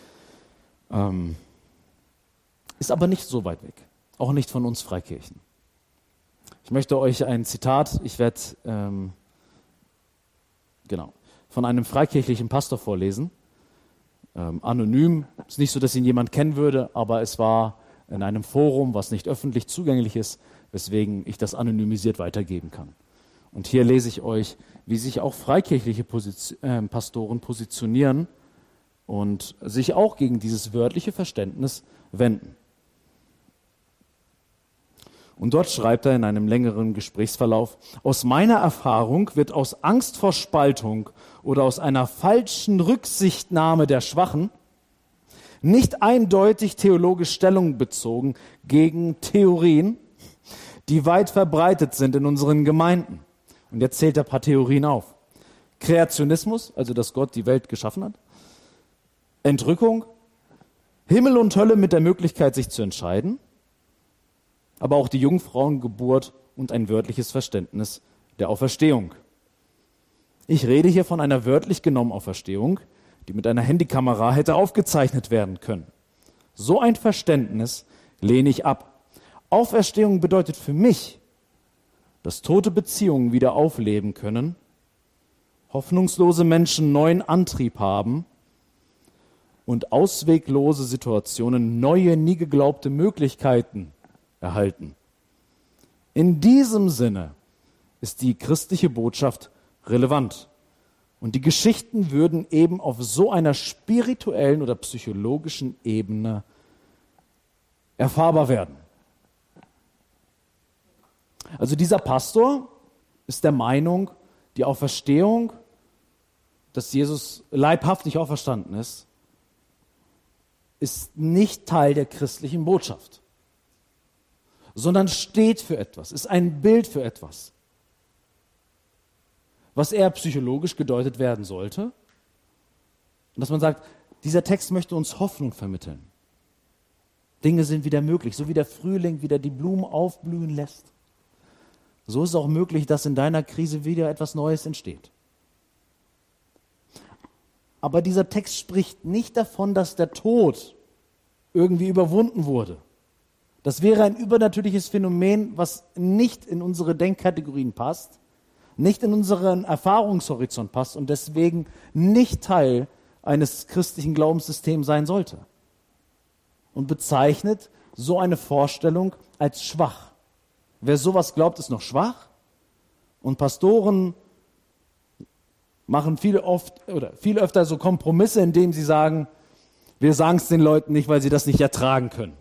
Ist aber nicht so weit weg, auch nicht von uns Freikirchen. Ich möchte euch ein Zitat, ich werde von einem freikirchlichen Pastor vorlesen. Anonym, ist nicht so, dass ihn jemand kennen würde, aber es war in einem Forum, was nicht öffentlich zugänglich ist, weswegen ich das anonymisiert weitergeben kann. Und hier lese ich euch, wie sich auch freikirchliche Pastoren positionieren und sich auch gegen dieses wörtliche Verständnis wenden. Und dort schreibt er in einem längeren Gesprächsverlauf, aus meiner Erfahrung wird aus Angst vor Spaltung oder aus einer falschen Rücksichtnahme der Schwachen nicht eindeutig theologisch Stellung bezogen gegen Theorien, die weit verbreitet sind in unseren Gemeinden. Und jetzt zählt er ein paar Theorien auf. Kreationismus, also dass Gott die Welt geschaffen hat. Entrückung, Himmel und Hölle mit der Möglichkeit, sich zu entscheiden. aber auch die Jungfrauengeburt und ein wörtliches Verständnis der Auferstehung. Ich rede hier von einer wörtlich genommenen Auferstehung, die mit einer Handykamera hätte aufgezeichnet werden können. So ein Verständnis lehne ich ab. Auferstehung bedeutet für mich, dass tote Beziehungen wieder aufleben können, hoffnungslose Menschen neuen Antrieb haben und ausweglose Situationen neue, nie geglaubte Möglichkeiten erhalten. In diesem Sinne ist die christliche Botschaft relevant. Und die Geschichten würden eben auf so einer spirituellen oder psychologischen Ebene erfahrbar werden. Also dieser Pastor ist der Meinung, die Auferstehung, dass Jesus leibhaftig auferstanden ist nicht Teil der christlichen Botschaft, sondern steht für etwas, ist ein Bild für etwas, was eher psychologisch gedeutet werden sollte. Und dass man sagt, dieser Text möchte uns Hoffnung vermitteln. Dinge sind wieder möglich, so wie der Frühling wieder die Blumen aufblühen lässt. So ist es auch möglich, dass in deiner Krise wieder etwas Neues entsteht. Aber dieser Text spricht nicht davon, dass der Tod irgendwie überwunden wurde. Das wäre ein übernatürliches Phänomen, was nicht in unsere Denkkategorien passt, nicht in unseren Erfahrungshorizont passt und deswegen nicht Teil eines christlichen Glaubenssystems sein sollte. Und bezeichnet so eine Vorstellung als schwach. Wer sowas glaubt, ist noch schwach. Und Pastoren machen viel öfter so Kompromisse, indem sie sagen, wir sagen es den Leuten nicht, weil sie das nicht ertragen können.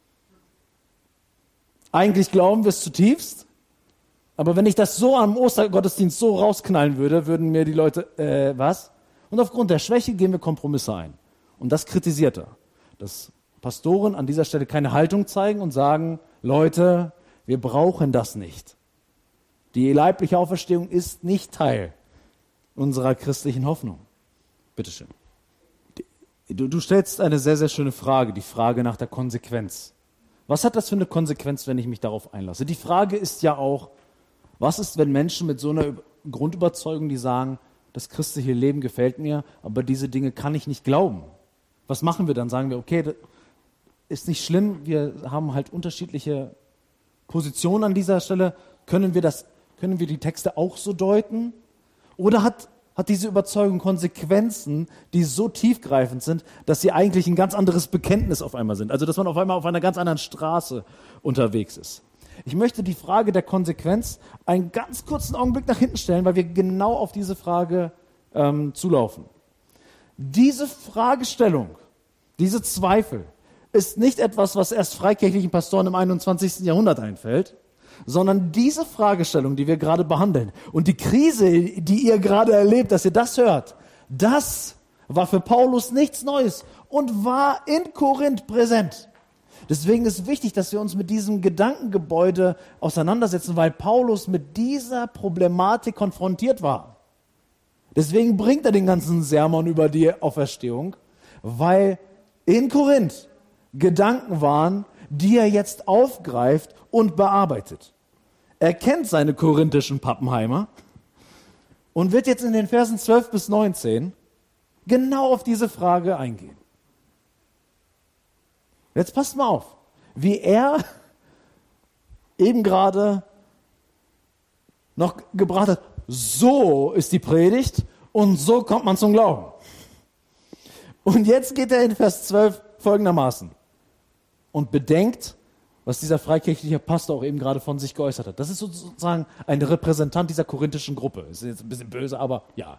Eigentlich glauben wir es zutiefst, aber wenn ich das so am Ostergottesdienst so rausknallen würde, würden mir die Leute, was? Und aufgrund der Schwäche gehen wir Kompromisse ein. Und das kritisiert er. Dass Pastoren an dieser Stelle keine Haltung zeigen und sagen, Leute, wir brauchen das nicht. Die leibliche Auferstehung ist nicht Teil unserer christlichen Hoffnung. Bitteschön. Du stellst eine sehr, sehr schöne Frage, die Frage nach der Konsequenz. Was hat das für eine Konsequenz, wenn ich mich darauf einlasse? Die Frage ist ja auch, was ist, wenn Menschen mit so einer Grundüberzeugung, die sagen, das christliche Leben gefällt mir, aber diese Dinge kann ich nicht glauben. Was machen wir dann? Sagen wir, okay, das ist nicht schlimm, wir haben halt unterschiedliche Positionen an dieser Stelle. Können wir die Texte auch so deuten? Oder hat diese Überzeugung Konsequenzen, die so tiefgreifend sind, dass sie eigentlich ein ganz anderes Bekenntnis auf einmal sind? Also, dass man auf einmal auf einer ganz anderen Straße unterwegs ist. Ich möchte die Frage der Konsequenz einen ganz kurzen Augenblick nach hinten stellen, weil wir genau auf diese Frage zulaufen. Diese Fragestellung, diese Zweifel, ist nicht etwas, was erst freikirchlichen Pastoren im 21. Jahrhundert einfällt, sondern diese Fragestellung, die wir gerade behandeln und die Krise, die ihr gerade erlebt, dass ihr das hört, das war für Paulus nichts Neues und war in Korinth präsent. Deswegen ist wichtig, dass wir uns mit diesem Gedankengebäude auseinandersetzen, weil Paulus mit dieser Problematik konfrontiert war. Deswegen bringt er den ganzen Sermon über die Auferstehung, weil in Korinth Gedanken waren, die er jetzt aufgreift und bearbeitet. Er kennt seine korinthischen Pappenheimer und wird jetzt in den Versen 12 bis 19 genau auf diese Frage eingehen. Jetzt passt mal auf, wie er eben gerade noch gebracht hat, so ist die Predigt und so kommt man zum Glauben. Und jetzt geht er in Vers 12 folgendermaßen und bedenkt, was dieser freikirchliche Pastor auch eben gerade von sich geäußert hat. Das ist sozusagen ein Repräsentant dieser korinthischen Gruppe. Ist jetzt ein bisschen böse, aber ja.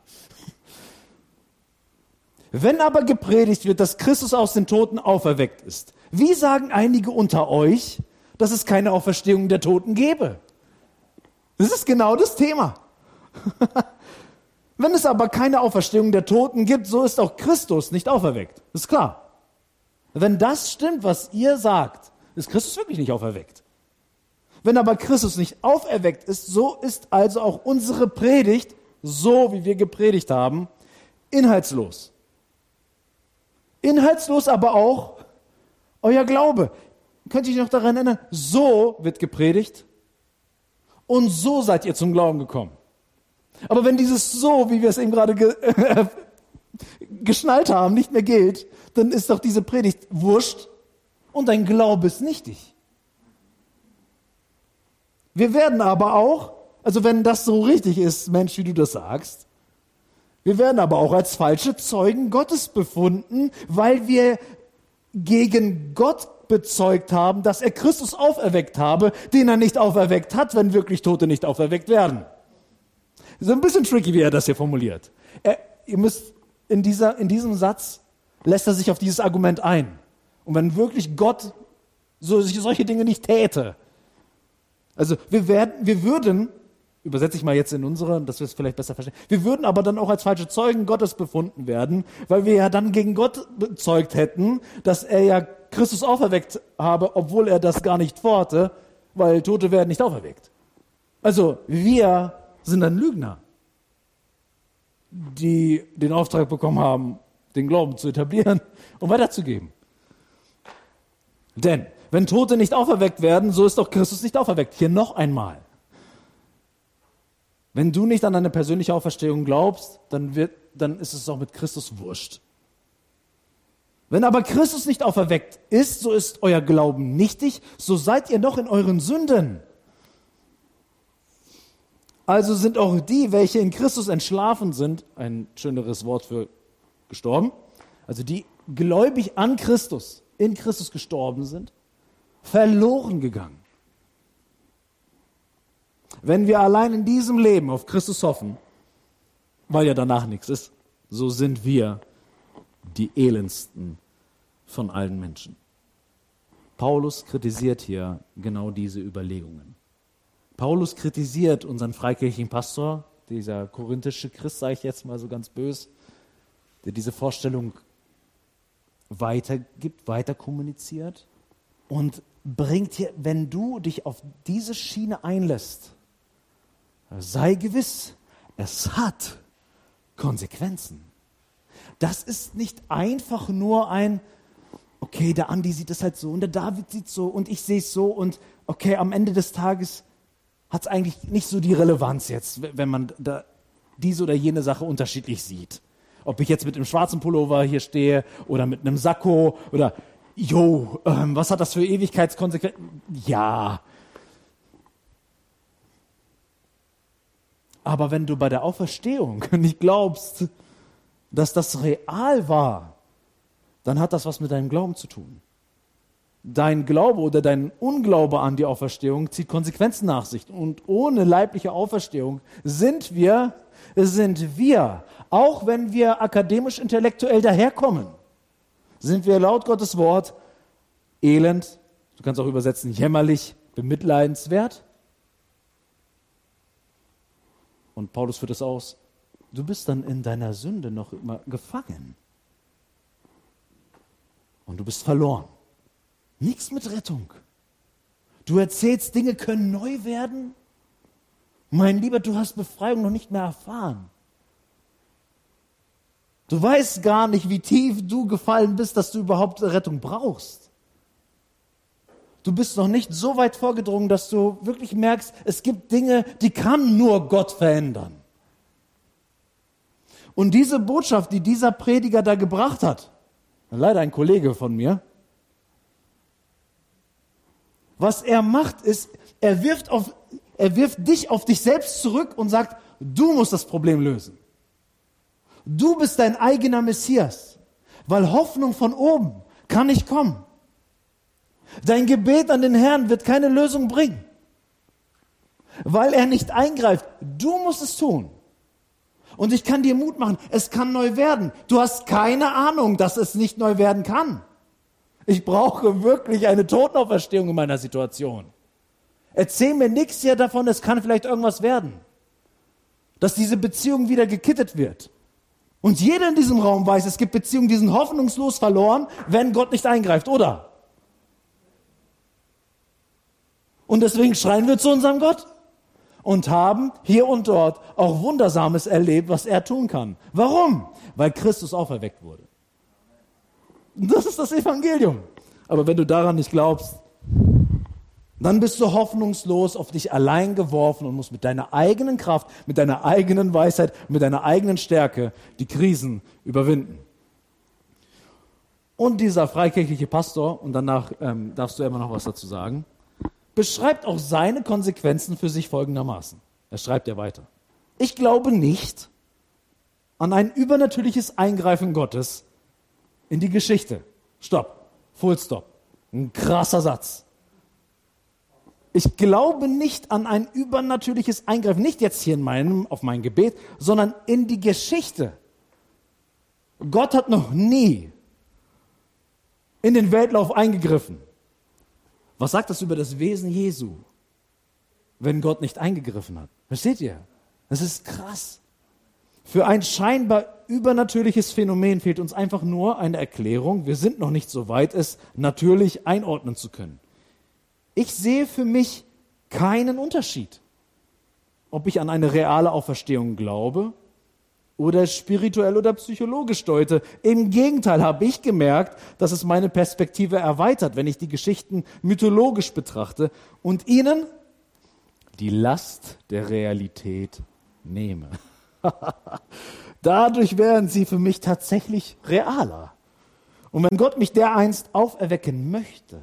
Wenn aber gepredigt wird, dass Christus aus den Toten auferweckt ist, wie sagen einige unter euch, dass es keine Auferstehung der Toten gäbe? Das ist genau das Thema. Wenn es aber keine Auferstehung der Toten gibt, so ist auch Christus nicht auferweckt. Das ist klar. Wenn das stimmt, was ihr sagt, ist Christus wirklich nicht auferweckt. Wenn aber Christus nicht auferweckt ist, so ist also auch unsere Predigt, so wie wir gepredigt haben, inhaltslos. Inhaltslos aber auch euer Glaube. könnt ihr euch noch daran erinnern, so wird gepredigt und so seid ihr zum Glauben gekommen. Aber wenn dieses so, wie wir es eben gerade geschnallt haben, nicht mehr gilt, dann ist doch diese Predigt wurscht und dein Glaube ist nichtig. Wir werden aber auch, also wenn das so richtig ist, Mensch, wie du das sagst, wir werden aber auch als falsche Zeugen Gottes befunden, weil wir gegen Gott bezeugt haben, dass er Christus auferweckt habe, den er nicht auferweckt hat, wenn wirklich Tote nicht auferweckt werden. So ein bisschen tricky, wie er das hier formuliert. Ihr müsst in diesem Satz lässt er sich auf dieses Argument ein. Und wenn wirklich Gott solche Dinge nicht täte, also wir würden, übersetze ich mal jetzt in unsere, dass wir es vielleicht besser verstehen, wir würden aber dann auch als falsche Zeugen Gottes befunden werden, weil wir ja dann gegen Gott bezeugt hätten, dass er ja Christus auferweckt habe, obwohl er das gar nicht vorhatte, weil Tote werden nicht auferweckt. Also wir sind dann Lügner, die den Auftrag bekommen haben, den Glauben zu etablieren und weiterzugeben. Denn wenn Tote nicht auferweckt werden, so ist doch Christus nicht auferweckt. Hier noch einmal. Wenn du nicht an eine persönliche Auferstehung glaubst, dann ist es auch mit Christus wurscht. Wenn aber Christus nicht auferweckt ist, so ist euer Glauben nichtig, so seid ihr noch in euren Sünden. Also sind auch die, welche in Christus entschlafen sind, ein schöneres Wort für gestorben, also die gläubig an Christus, in Christus gestorben sind, verloren gegangen. Wenn wir allein in diesem Leben auf Christus hoffen, weil ja danach nichts ist, so sind wir die elendsten von allen Menschen. Paulus kritisiert hier genau diese Überlegungen. Paulus kritisiert unseren freikirchlichen Pastor, dieser korinthische Christ, sage ich jetzt mal so ganz bös, der diese Vorstellung weitergibt, weiter kommuniziert und bringt hier, wenn du dich auf diese Schiene einlässt, sei gewiss, es hat Konsequenzen. Das ist nicht einfach nur ein, okay, der Andi sieht es halt so und der David sieht es so und ich sehe es so und okay, am Ende des Tages hat es eigentlich nicht so die Relevanz jetzt, wenn man da diese oder jene Sache unterschiedlich sieht. Ob ich jetzt mit einem schwarzen Pullover hier stehe oder mit einem Sakko oder, was hat das für Ewigkeitskonsequenzen? Ja. Aber wenn du bei der Auferstehung nicht glaubst, dass das real war, dann hat das was mit deinem Glauben zu tun. Dein Glaube oder dein Unglaube an die Auferstehung zieht Konsequenzen nach sich. Und ohne leibliche Auferstehung sind wir, auch wenn wir akademisch-intellektuell daherkommen, sind wir laut Gottes Wort elend, du kannst auch übersetzen jämmerlich, bemitleidenswert. Und Paulus führt es aus, du bist dann in deiner Sünde noch immer gefangen. Und du bist verloren. Nichts mit Rettung. Du erzählst, Dinge können neu werden. Mein Lieber, du hast Befreiung noch nicht mehr erfahren. Du weißt gar nicht, wie tief du gefallen bist, dass du überhaupt Rettung brauchst. Du bist noch nicht so weit vorgedrungen, dass du wirklich merkst, es gibt Dinge, die kann nur Gott verändern. Und diese Botschaft, die dieser Prediger da gebracht hat, leider ein Kollege von mir, was er macht ist, er wirft dich auf dich selbst zurück und sagt, du musst das Problem lösen. Du bist dein eigener Messias, weil Hoffnung von oben kann nicht kommen. Dein Gebet an den Herrn wird keine Lösung bringen, weil er nicht eingreift. Du musst es tun. Und ich kann dir Mut machen, es kann neu werden. Du hast keine Ahnung, dass es nicht neu werden kann. Ich brauche wirklich eine Totenauferstehung in meiner Situation. Erzähl mir nichts hier davon, es kann vielleicht irgendwas werden. Dass diese Beziehung wieder gekittet wird. Und jeder in diesem Raum weiß, es gibt Beziehungen, die sind hoffnungslos verloren, wenn Gott nicht eingreift, oder? Und deswegen schreien wir zu unserem Gott und haben hier und dort auch Wundersames erlebt, was er tun kann. Warum? Weil Christus auferweckt wurde. Das ist das Evangelium. Aber wenn du daran nicht glaubst, Dann bist du hoffnungslos auf dich allein geworfen und musst mit deiner eigenen Kraft, mit deiner eigenen Weisheit, mit deiner eigenen Stärke die Krisen überwinden. Und dieser freikirchliche Pastor, und danach darfst du immer noch was dazu sagen, beschreibt auch seine Konsequenzen für sich folgendermaßen. Er schreibt ja weiter. Ich glaube nicht an ein übernatürliches Eingreifen Gottes in die Geschichte. Stopp. Full stop. Ein krasser Satz. Ich glaube nicht an ein übernatürliches Eingreifen, nicht jetzt hier auf mein Gebet, sondern in die Geschichte. Gott hat noch nie in den Weltlauf eingegriffen. Was sagt das über das Wesen Jesu, wenn Gott nicht eingegriffen hat? Versteht ihr? Das ist krass. Für ein scheinbar übernatürliches Phänomen fehlt uns einfach nur eine Erklärung. Wir sind noch nicht so weit, es natürlich einordnen zu können. Ich sehe für mich keinen Unterschied, ob ich an eine reale Auferstehung glaube oder spirituell oder psychologisch deute. Im Gegenteil habe ich gemerkt, dass es meine Perspektive erweitert, wenn ich die Geschichten mythologisch betrachte und ihnen die Last der Realität nehme. Dadurch werden sie für mich tatsächlich realer. Und wenn Gott mich dereinst auferwecken möchte,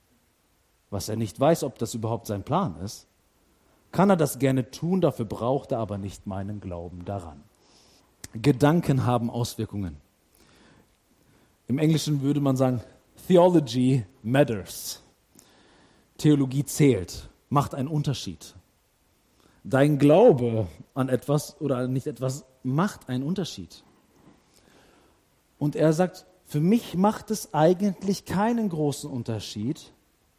was er nicht weiß, ob das überhaupt sein Plan ist, kann er das gerne tun, dafür braucht er aber nicht meinen Glauben daran. Gedanken haben Auswirkungen. Im Englischen würde man sagen, Theology matters. Theologie zählt, macht einen Unterschied. Dein Glaube an etwas oder nicht etwas macht einen Unterschied. Und er sagt, für mich macht es eigentlich keinen großen Unterschied,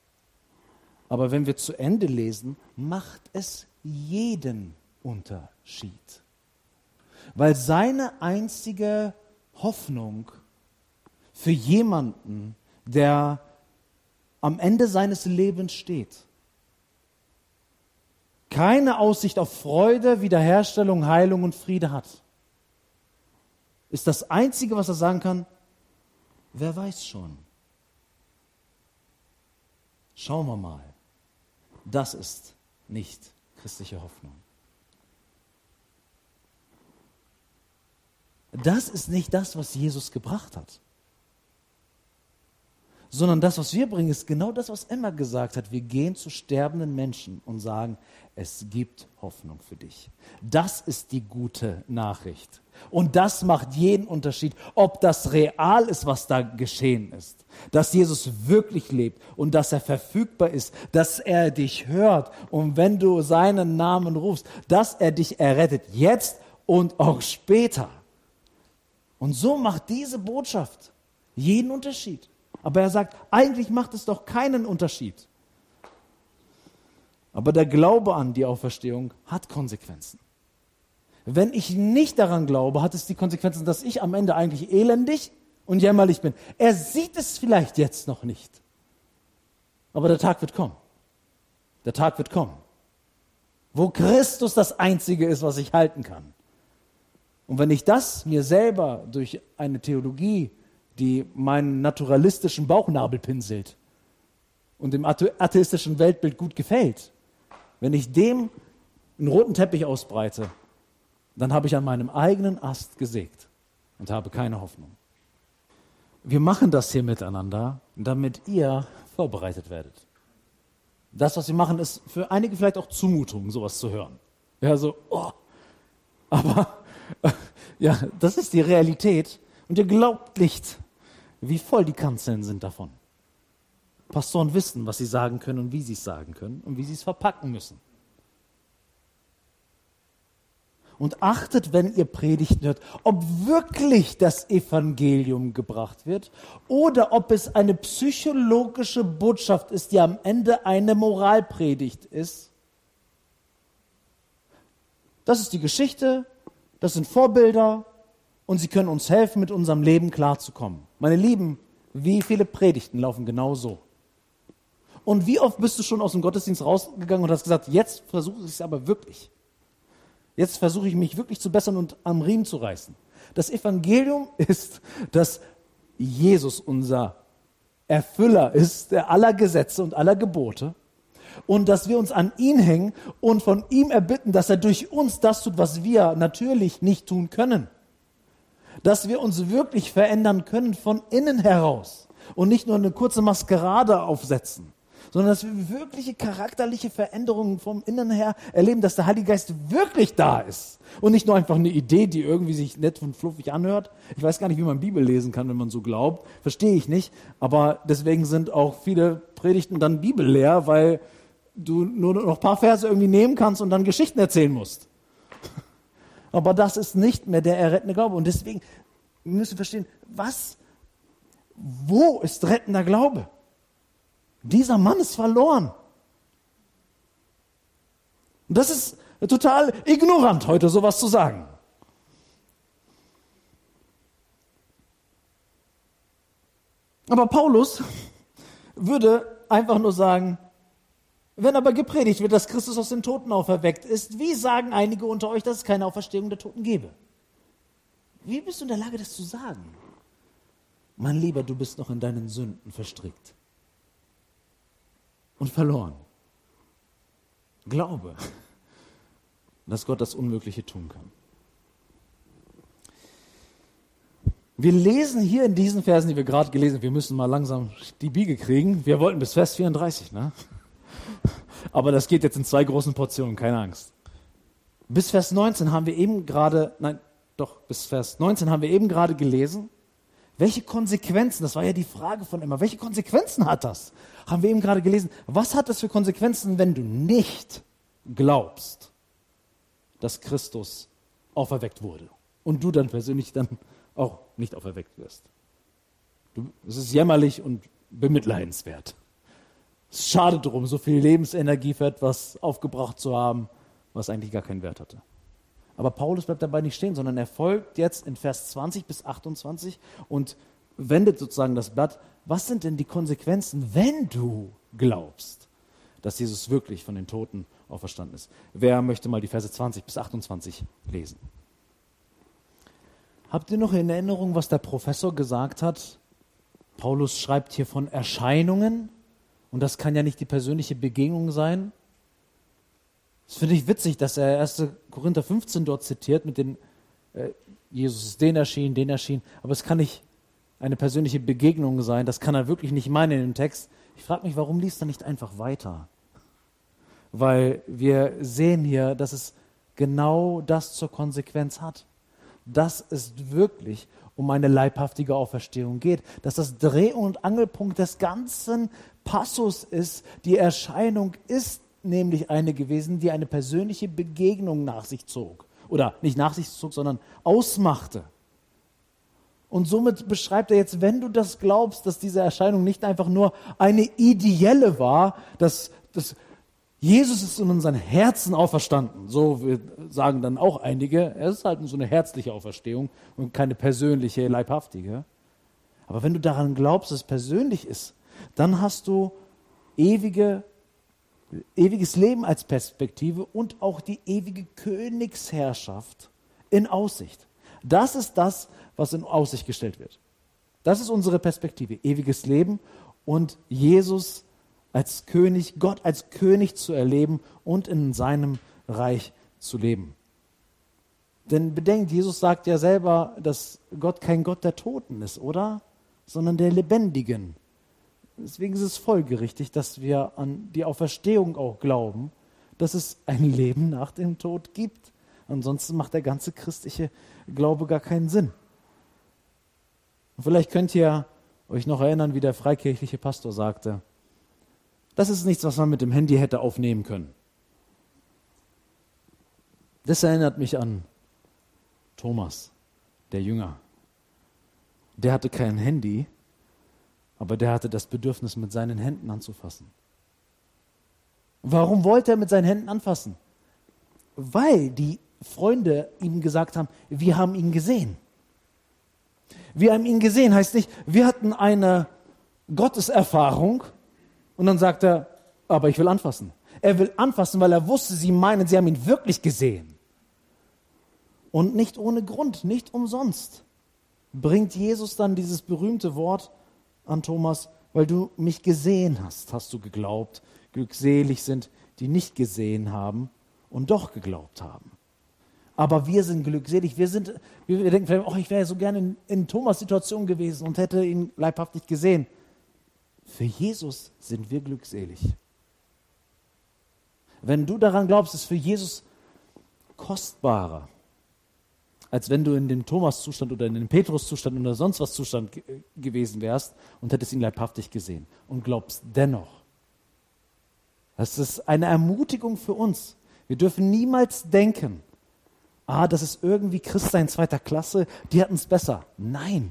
aber wenn wir zu Ende lesen, macht es jeden Unterschied. Weil seine einzige Hoffnung für jemanden, der am Ende seines Lebens steht, keine Aussicht auf Freude, Wiederherstellung, Heilung und Friede hat, ist das Einzige, was er sagen kann, wer weiß schon. Schauen wir mal. Das ist nicht christliche Hoffnung. Das ist nicht das, was Jesus gebracht hat. Sondern das, was wir bringen, ist genau das, was Emma gesagt hat. Wir gehen zu sterbenden Menschen und sagen, es gibt Hoffnung für dich. Das ist die gute Nachricht. Und das macht jeden Unterschied, ob das real ist, was da geschehen ist. Dass Jesus wirklich lebt und dass er verfügbar ist, dass er dich hört und wenn du seinen Namen rufst, dass er dich errettet, jetzt und auch später. Und so macht diese Botschaft jeden Unterschied. Aber er sagt, eigentlich macht es doch keinen Unterschied. Aber der Glaube an die Auferstehung hat Konsequenzen. Wenn ich nicht daran glaube, hat es die Konsequenzen, dass ich am Ende eigentlich elendig und jämmerlich bin. Er sieht es vielleicht jetzt noch nicht. Aber der Tag wird kommen. Der Tag wird kommen, wo Christus das Einzige ist, was ich halten kann. Und wenn ich das mir selber durch eine Theologie, die meinen naturalistischen Bauchnabel pinselt und dem atheistischen Weltbild gut gefällt, wenn ich dem einen roten Teppich ausbreite, dann habe ich an meinem eigenen Ast gesägt und habe keine Hoffnung. Wir machen das hier miteinander, damit ihr vorbereitet werdet. Das, was wir machen, ist für einige vielleicht auch Zumutung, sowas zu hören. Ja, so, oh. Aber ja, das ist die Realität. Und ihr glaubt nicht, wie voll die Kanzeln sind davon. Pastoren wissen, was sie sagen können und wie sie es sagen können und wie sie es verpacken müssen. Und achtet, wenn ihr Predigten hört, ob wirklich das Evangelium gebracht wird oder ob es eine psychologische Botschaft ist, die am Ende eine Moralpredigt ist. Das ist die Geschichte, das sind Vorbilder und sie können uns helfen, mit unserem Leben klarzukommen. Meine Lieben, wie viele Predigten laufen genau so? Und wie oft bist du schon aus dem Gottesdienst rausgegangen und hast gesagt, jetzt versuche ich es aber wirklich. Jetzt versuche ich mich wirklich zu bessern und am Riemen zu reißen. Das Evangelium ist, dass Jesus unser Erfüller ist, der aller Gesetze und aller Gebote und dass wir uns an ihn hängen und von ihm erbitten, dass er durch uns das tut, was wir natürlich nicht tun können. Dass wir uns wirklich verändern können von innen heraus und nicht nur eine kurze Maskerade aufsetzen, sondern dass wir wirkliche charakterliche Veränderungen vom Innen her erleben, dass der Heilige Geist wirklich da ist und nicht nur einfach eine Idee, die irgendwie sich nett und fluffig anhört. Ich weiß gar nicht, wie man Bibel lesen kann, wenn man so glaubt. Verstehe ich nicht. Aber deswegen sind auch viele Predigten dann bibelleer, weil du nur noch ein paar Verse irgendwie nehmen kannst und dann Geschichten erzählen musst. Aber das ist nicht mehr der errettende Glaube. Und deswegen müssen wir verstehen, wo ist rettender Glaube? Dieser Mann ist verloren. Und das ist total ignorant, heute sowas zu sagen. Aber Paulus würde einfach nur sagen, wenn aber gepredigt wird, dass Christus aus den Toten auferweckt ist, wie sagen einige unter euch, dass es keine Auferstehung der Toten gebe? Wie bist du in der Lage, das zu sagen? Mein Lieber, du bist noch in deinen Sünden verstrickt. Und verloren. Glaube, dass Gott das Unmögliche tun kann. Wir lesen hier in diesen Versen, die wir gerade gelesen haben, wir müssen mal langsam die Biege kriegen. Wir wollten bis Vers 34, ne? Aber das geht jetzt in 2 großen Portionen, keine Angst. Bis Vers 19 haben wir eben gerade, bis Vers 19 haben wir eben gerade gelesen. Welche Konsequenzen, das war ja die Frage von immer, welche Konsequenzen hat das? Haben wir eben gerade gelesen. Was hat das für Konsequenzen, wenn du nicht glaubst, dass Christus auferweckt wurde und du dann persönlich dann auch nicht auferweckt wirst? Es ist jämmerlich und bemitleidenswert. Es ist schade drum, so viel Lebensenergie für etwas aufgebracht zu haben, was eigentlich gar keinen Wert hatte. Aber Paulus bleibt dabei nicht stehen, sondern er folgt jetzt in Vers 20 bis 28 und wendet sozusagen das Blatt. Was sind denn die Konsequenzen, wenn du glaubst, dass Jesus wirklich von den Toten auferstanden ist? Wer möchte mal die Verse 20 bis 28 lesen? Habt ihr noch in Erinnerung, was der Professor gesagt hat? Paulus schreibt hier von Erscheinungen und das kann ja nicht die persönliche Begegnung sein. Das finde ich witzig, dass er 1. Korinther 15 dort zitiert mit den Jesus ist den erschienen, aber es kann nicht eine persönliche Begegnung sein, das kann er wirklich nicht meinen in dem Text. Ich frage mich, warum liest er nicht einfach weiter? Weil wir sehen hier, dass es genau das zur Konsequenz hat. Dass es wirklich um eine leibhaftige Auferstehung geht, dass das Dreh- und Angelpunkt des ganzen Passus ist, die Erscheinung ist nämlich eine gewesen, die eine persönliche Begegnung nach sich zog. Oder nicht nach sich zog, sondern ausmachte. Und somit beschreibt er jetzt, wenn du das glaubst, dass diese Erscheinung nicht einfach nur eine ideelle war, dass Jesus ist in unseren Herzen auferstanden. So sagen dann auch einige, es ist halt so eine herzliche Auferstehung und keine persönliche, leibhaftige. Aber wenn du daran glaubst, dass es persönlich ist, dann hast du ewiges Leben als Perspektive und auch die ewige Königsherrschaft in Aussicht. Das ist das, was in Aussicht gestellt wird. Das ist unsere Perspektive, ewiges Leben und Jesus als König, Gott als König zu erleben und in seinem Reich zu leben. Denn bedenkt, Jesus sagt ja selber, dass Gott kein Gott der Toten ist, oder? Sondern der Lebendigen. Deswegen ist es folgerichtig, dass wir an die Auferstehung auch glauben, dass es ein Leben nach dem Tod gibt. Ansonsten macht der ganze christliche Glaube gar keinen Sinn. Und vielleicht könnt ihr euch noch erinnern, wie der freikirchliche Pastor sagte, das ist nichts, was man mit dem Handy hätte aufnehmen können. Das erinnert mich an Thomas, der Jünger. Der hatte kein Handy, aber der hatte das Bedürfnis, mit seinen Händen anzufassen. Warum wollte er mit seinen Händen anfassen? Weil die Freunde ihm gesagt haben, wir haben ihn gesehen. Wir haben ihn gesehen, heißt nicht, wir hatten eine Gotteserfahrung und dann sagt er, aber ich will anfassen. Er will anfassen, weil er wusste, sie meinen, sie haben ihn wirklich gesehen. Und nicht ohne Grund, nicht umsonst bringt Jesus dann dieses berühmte Wort an Thomas, weil du mich gesehen hast, hast du geglaubt. Glückselig sind, die nicht gesehen haben und doch geglaubt haben. Aber wir sind glückselig. Wir denken vielleicht, oh, ich wäre so gerne in Thomas' Situation gewesen und hätte ihn leibhaftig gesehen. Für Jesus sind wir glückselig. Wenn du daran glaubst, ist für Jesus kostbarer, als wenn du in dem Thomas-Zustand oder in dem Petrus-Zustand oder sonst was Zustand gewesen wärst und hättest ihn leibhaftig gesehen und glaubst dennoch. Das ist eine Ermutigung für uns. Wir dürfen niemals denken, das ist irgendwie Christsein zweiter Klasse, die hatten es besser. Nein.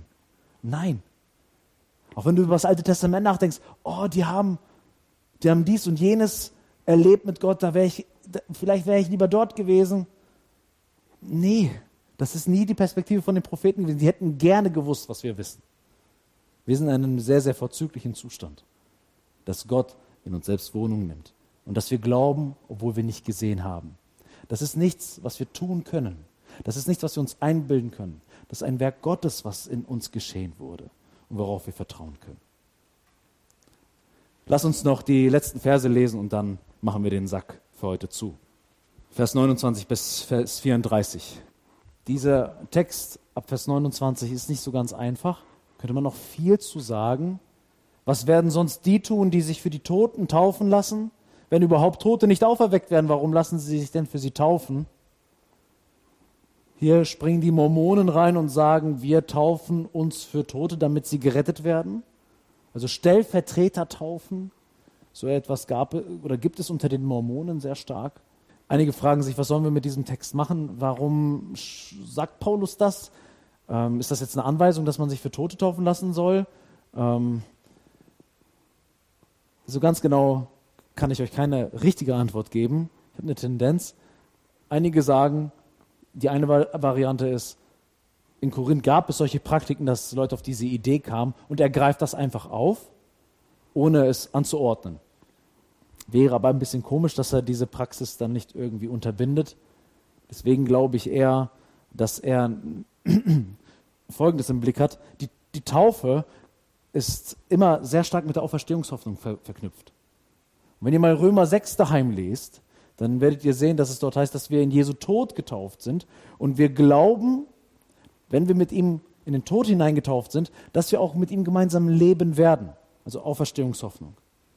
Auch wenn du über das Alte Testament nachdenkst, die haben dies und jenes erlebt mit Gott, vielleicht wäre ich lieber dort gewesen. Nee, das ist nie die Perspektive von den Propheten gewesen. Die hätten gerne gewusst, was wir wissen. Wir sind in einem sehr, sehr vorzüglichen Zustand, dass Gott in uns selbst Wohnung nimmt und dass wir glauben, obwohl wir nicht gesehen haben. Das ist nichts, was wir tun können. Das ist nichts, was wir uns einbilden können. Das ist ein Werk Gottes, was in uns geschehen wurde und worauf wir vertrauen können. Lass uns noch die letzten Verse lesen und dann machen wir den Sack für heute zu. Vers 29 bis Vers 34. Dieser Text ab Vers 29 ist nicht so ganz einfach. Könnte man noch viel zu sagen. Was werden sonst die tun, die sich für die Toten taufen lassen? Wenn überhaupt Tote nicht auferweckt werden, warum lassen sie sich denn für sie taufen? Hier springen die Mormonen rein und sagen, wir taufen uns für Tote, damit sie gerettet werden. Also Stellvertreter taufen. So etwas gibt es unter den Mormonen sehr stark. Einige fragen sich, was sollen wir mit diesem Text machen? Warum sagt Paulus das? Ist das jetzt eine Anweisung, dass man sich für Tote taufen lassen soll? So ganz genau kann ich euch keine richtige Antwort geben. Ich habe eine Tendenz. Einige sagen, die eine Variante ist, in Korinth gab es solche Praktiken, dass Leute auf diese Idee kamen und er greift das einfach auf, ohne es anzuordnen. Wäre aber ein bisschen komisch, dass er diese Praxis dann nicht irgendwie unterbindet. Deswegen glaube ich eher, dass er Folgendes im Blick hat. Die Taufe ist immer sehr stark mit der Auferstehungshoffnung verknüpft. Und wenn ihr mal Römer 6 daheim lest, dann werdet ihr sehen, dass es dort heißt, dass wir in Jesu Tod getauft sind und wir glauben, wenn wir mit ihm in den Tod hineingetauft sind, dass wir auch mit ihm gemeinsam leben werden. Also Auferstehungshoffnung.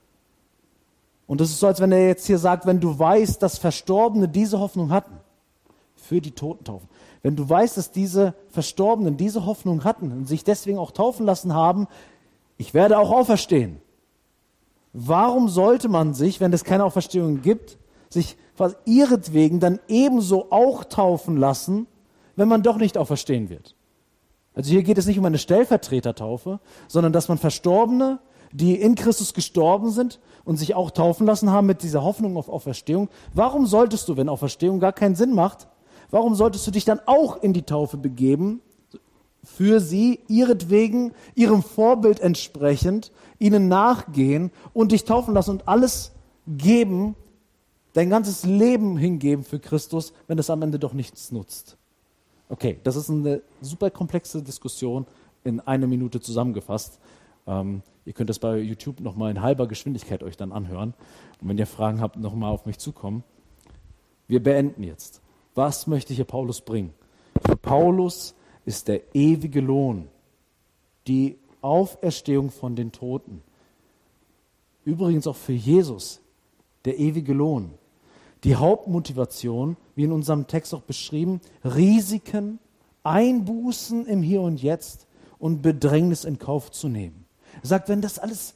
Und es ist so, als wenn er jetzt hier sagt, wenn du weißt, dass Verstorbene diese Hoffnung hatten, für die Toten taufen. Wenn du weißt, dass diese Verstorbenen diese Hoffnung hatten und sich deswegen auch taufen lassen haben, ich werde auch auferstehen. Warum sollte man sich, wenn es keine Auferstehung gibt, sich ihretwegen dann ebenso auch taufen lassen, wenn man doch nicht auferstehen wird? Also hier geht es nicht um eine Stellvertretertaufe, sondern dass man Verstorbene, die in Christus gestorben sind und sich auch taufen lassen haben mit dieser Hoffnung auf Auferstehung. Warum solltest du, wenn Auferstehung gar keinen Sinn macht, warum solltest du dich dann auch in die Taufe begeben, für sie, ihretwegen, ihrem Vorbild entsprechend, ihnen nachgehen und dich taufen lassen und alles geben, dein ganzes Leben hingeben für Christus, wenn es am Ende doch nichts nutzt? Okay, das ist eine super komplexe Diskussion in einer Minute zusammengefasst. Ihr könnt das bei YouTube nochmal in halber Geschwindigkeit euch dann anhören. Und wenn ihr Fragen habt, nochmal auf mich zukommen. Wir beenden jetzt. Was möchte hier Paulus bringen? Für Paulus ist der ewige Lohn die Auferstehung von den Toten. Übrigens auch für Jesus der ewige Lohn. Die Hauptmotivation, wie in unserem Text auch beschrieben, Risiken, Einbußen im Hier und Jetzt und Bedrängnis in Kauf zu nehmen. Er sagt, wenn das alles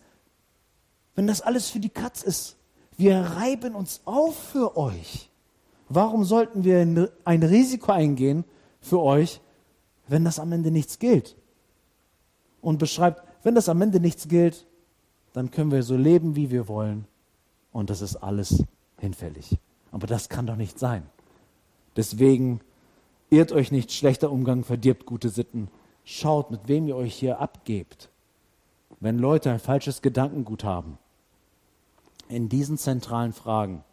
für die Katz ist, wir reiben uns auf für euch. Warum sollten wir ein Risiko eingehen für euch, wenn das am Ende nichts gilt? Und beschreibt, wenn das am Ende nichts gilt, dann können wir so leben, wie wir wollen. Und das ist alles hinfällig. Aber das kann doch nicht sein. Deswegen irrt euch nicht, schlechter Umgang verdirbt gute Sitten. Schaut, mit wem ihr euch hier abgebt. Wenn Leute ein falsches Gedankengut haben, in diesen zentralen Fragen,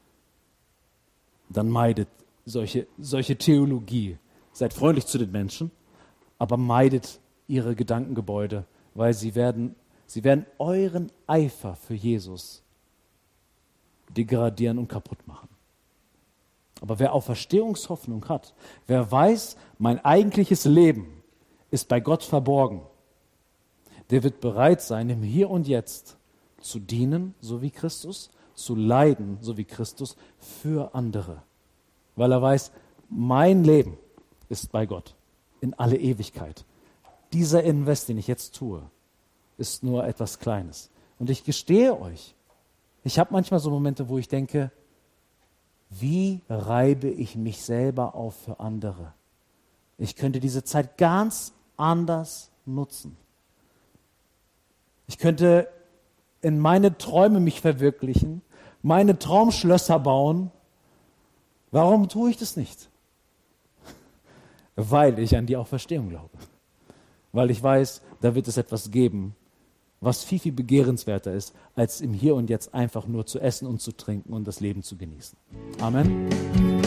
dann meidet solche Theologie. Seid freundlich zu den Menschen, aber meidet ihre Gedankengebäude, weil sie werden euren Eifer für Jesus degradieren und kaputt machen. Aber wer Auferstehungshoffnung hat, wer weiß, mein eigentliches Leben ist bei Gott verborgen, der wird bereit sein, im Hier und Jetzt zu dienen, so wie Christus, zu leiden, so wie Christus, für andere. Weil er weiß, mein Leben ist bei Gott in alle Ewigkeit. Dieser Invest, den ich jetzt tue, ist nur etwas Kleines. Und ich gestehe euch, ich habe manchmal so Momente, wo ich denke, wie reibe ich mich selber auf für andere? Ich könnte diese Zeit ganz anders nutzen. Ich könnte in meine Träume mich verwirklichen, meine Traumschlösser bauen. Warum tue ich das nicht? Weil ich an die Auferstehung glaube. Weil ich weiß, da wird es etwas geben, was viel, viel begehrenswerter ist, als im Hier und Jetzt einfach nur zu essen und zu trinken und das Leben zu genießen. Amen.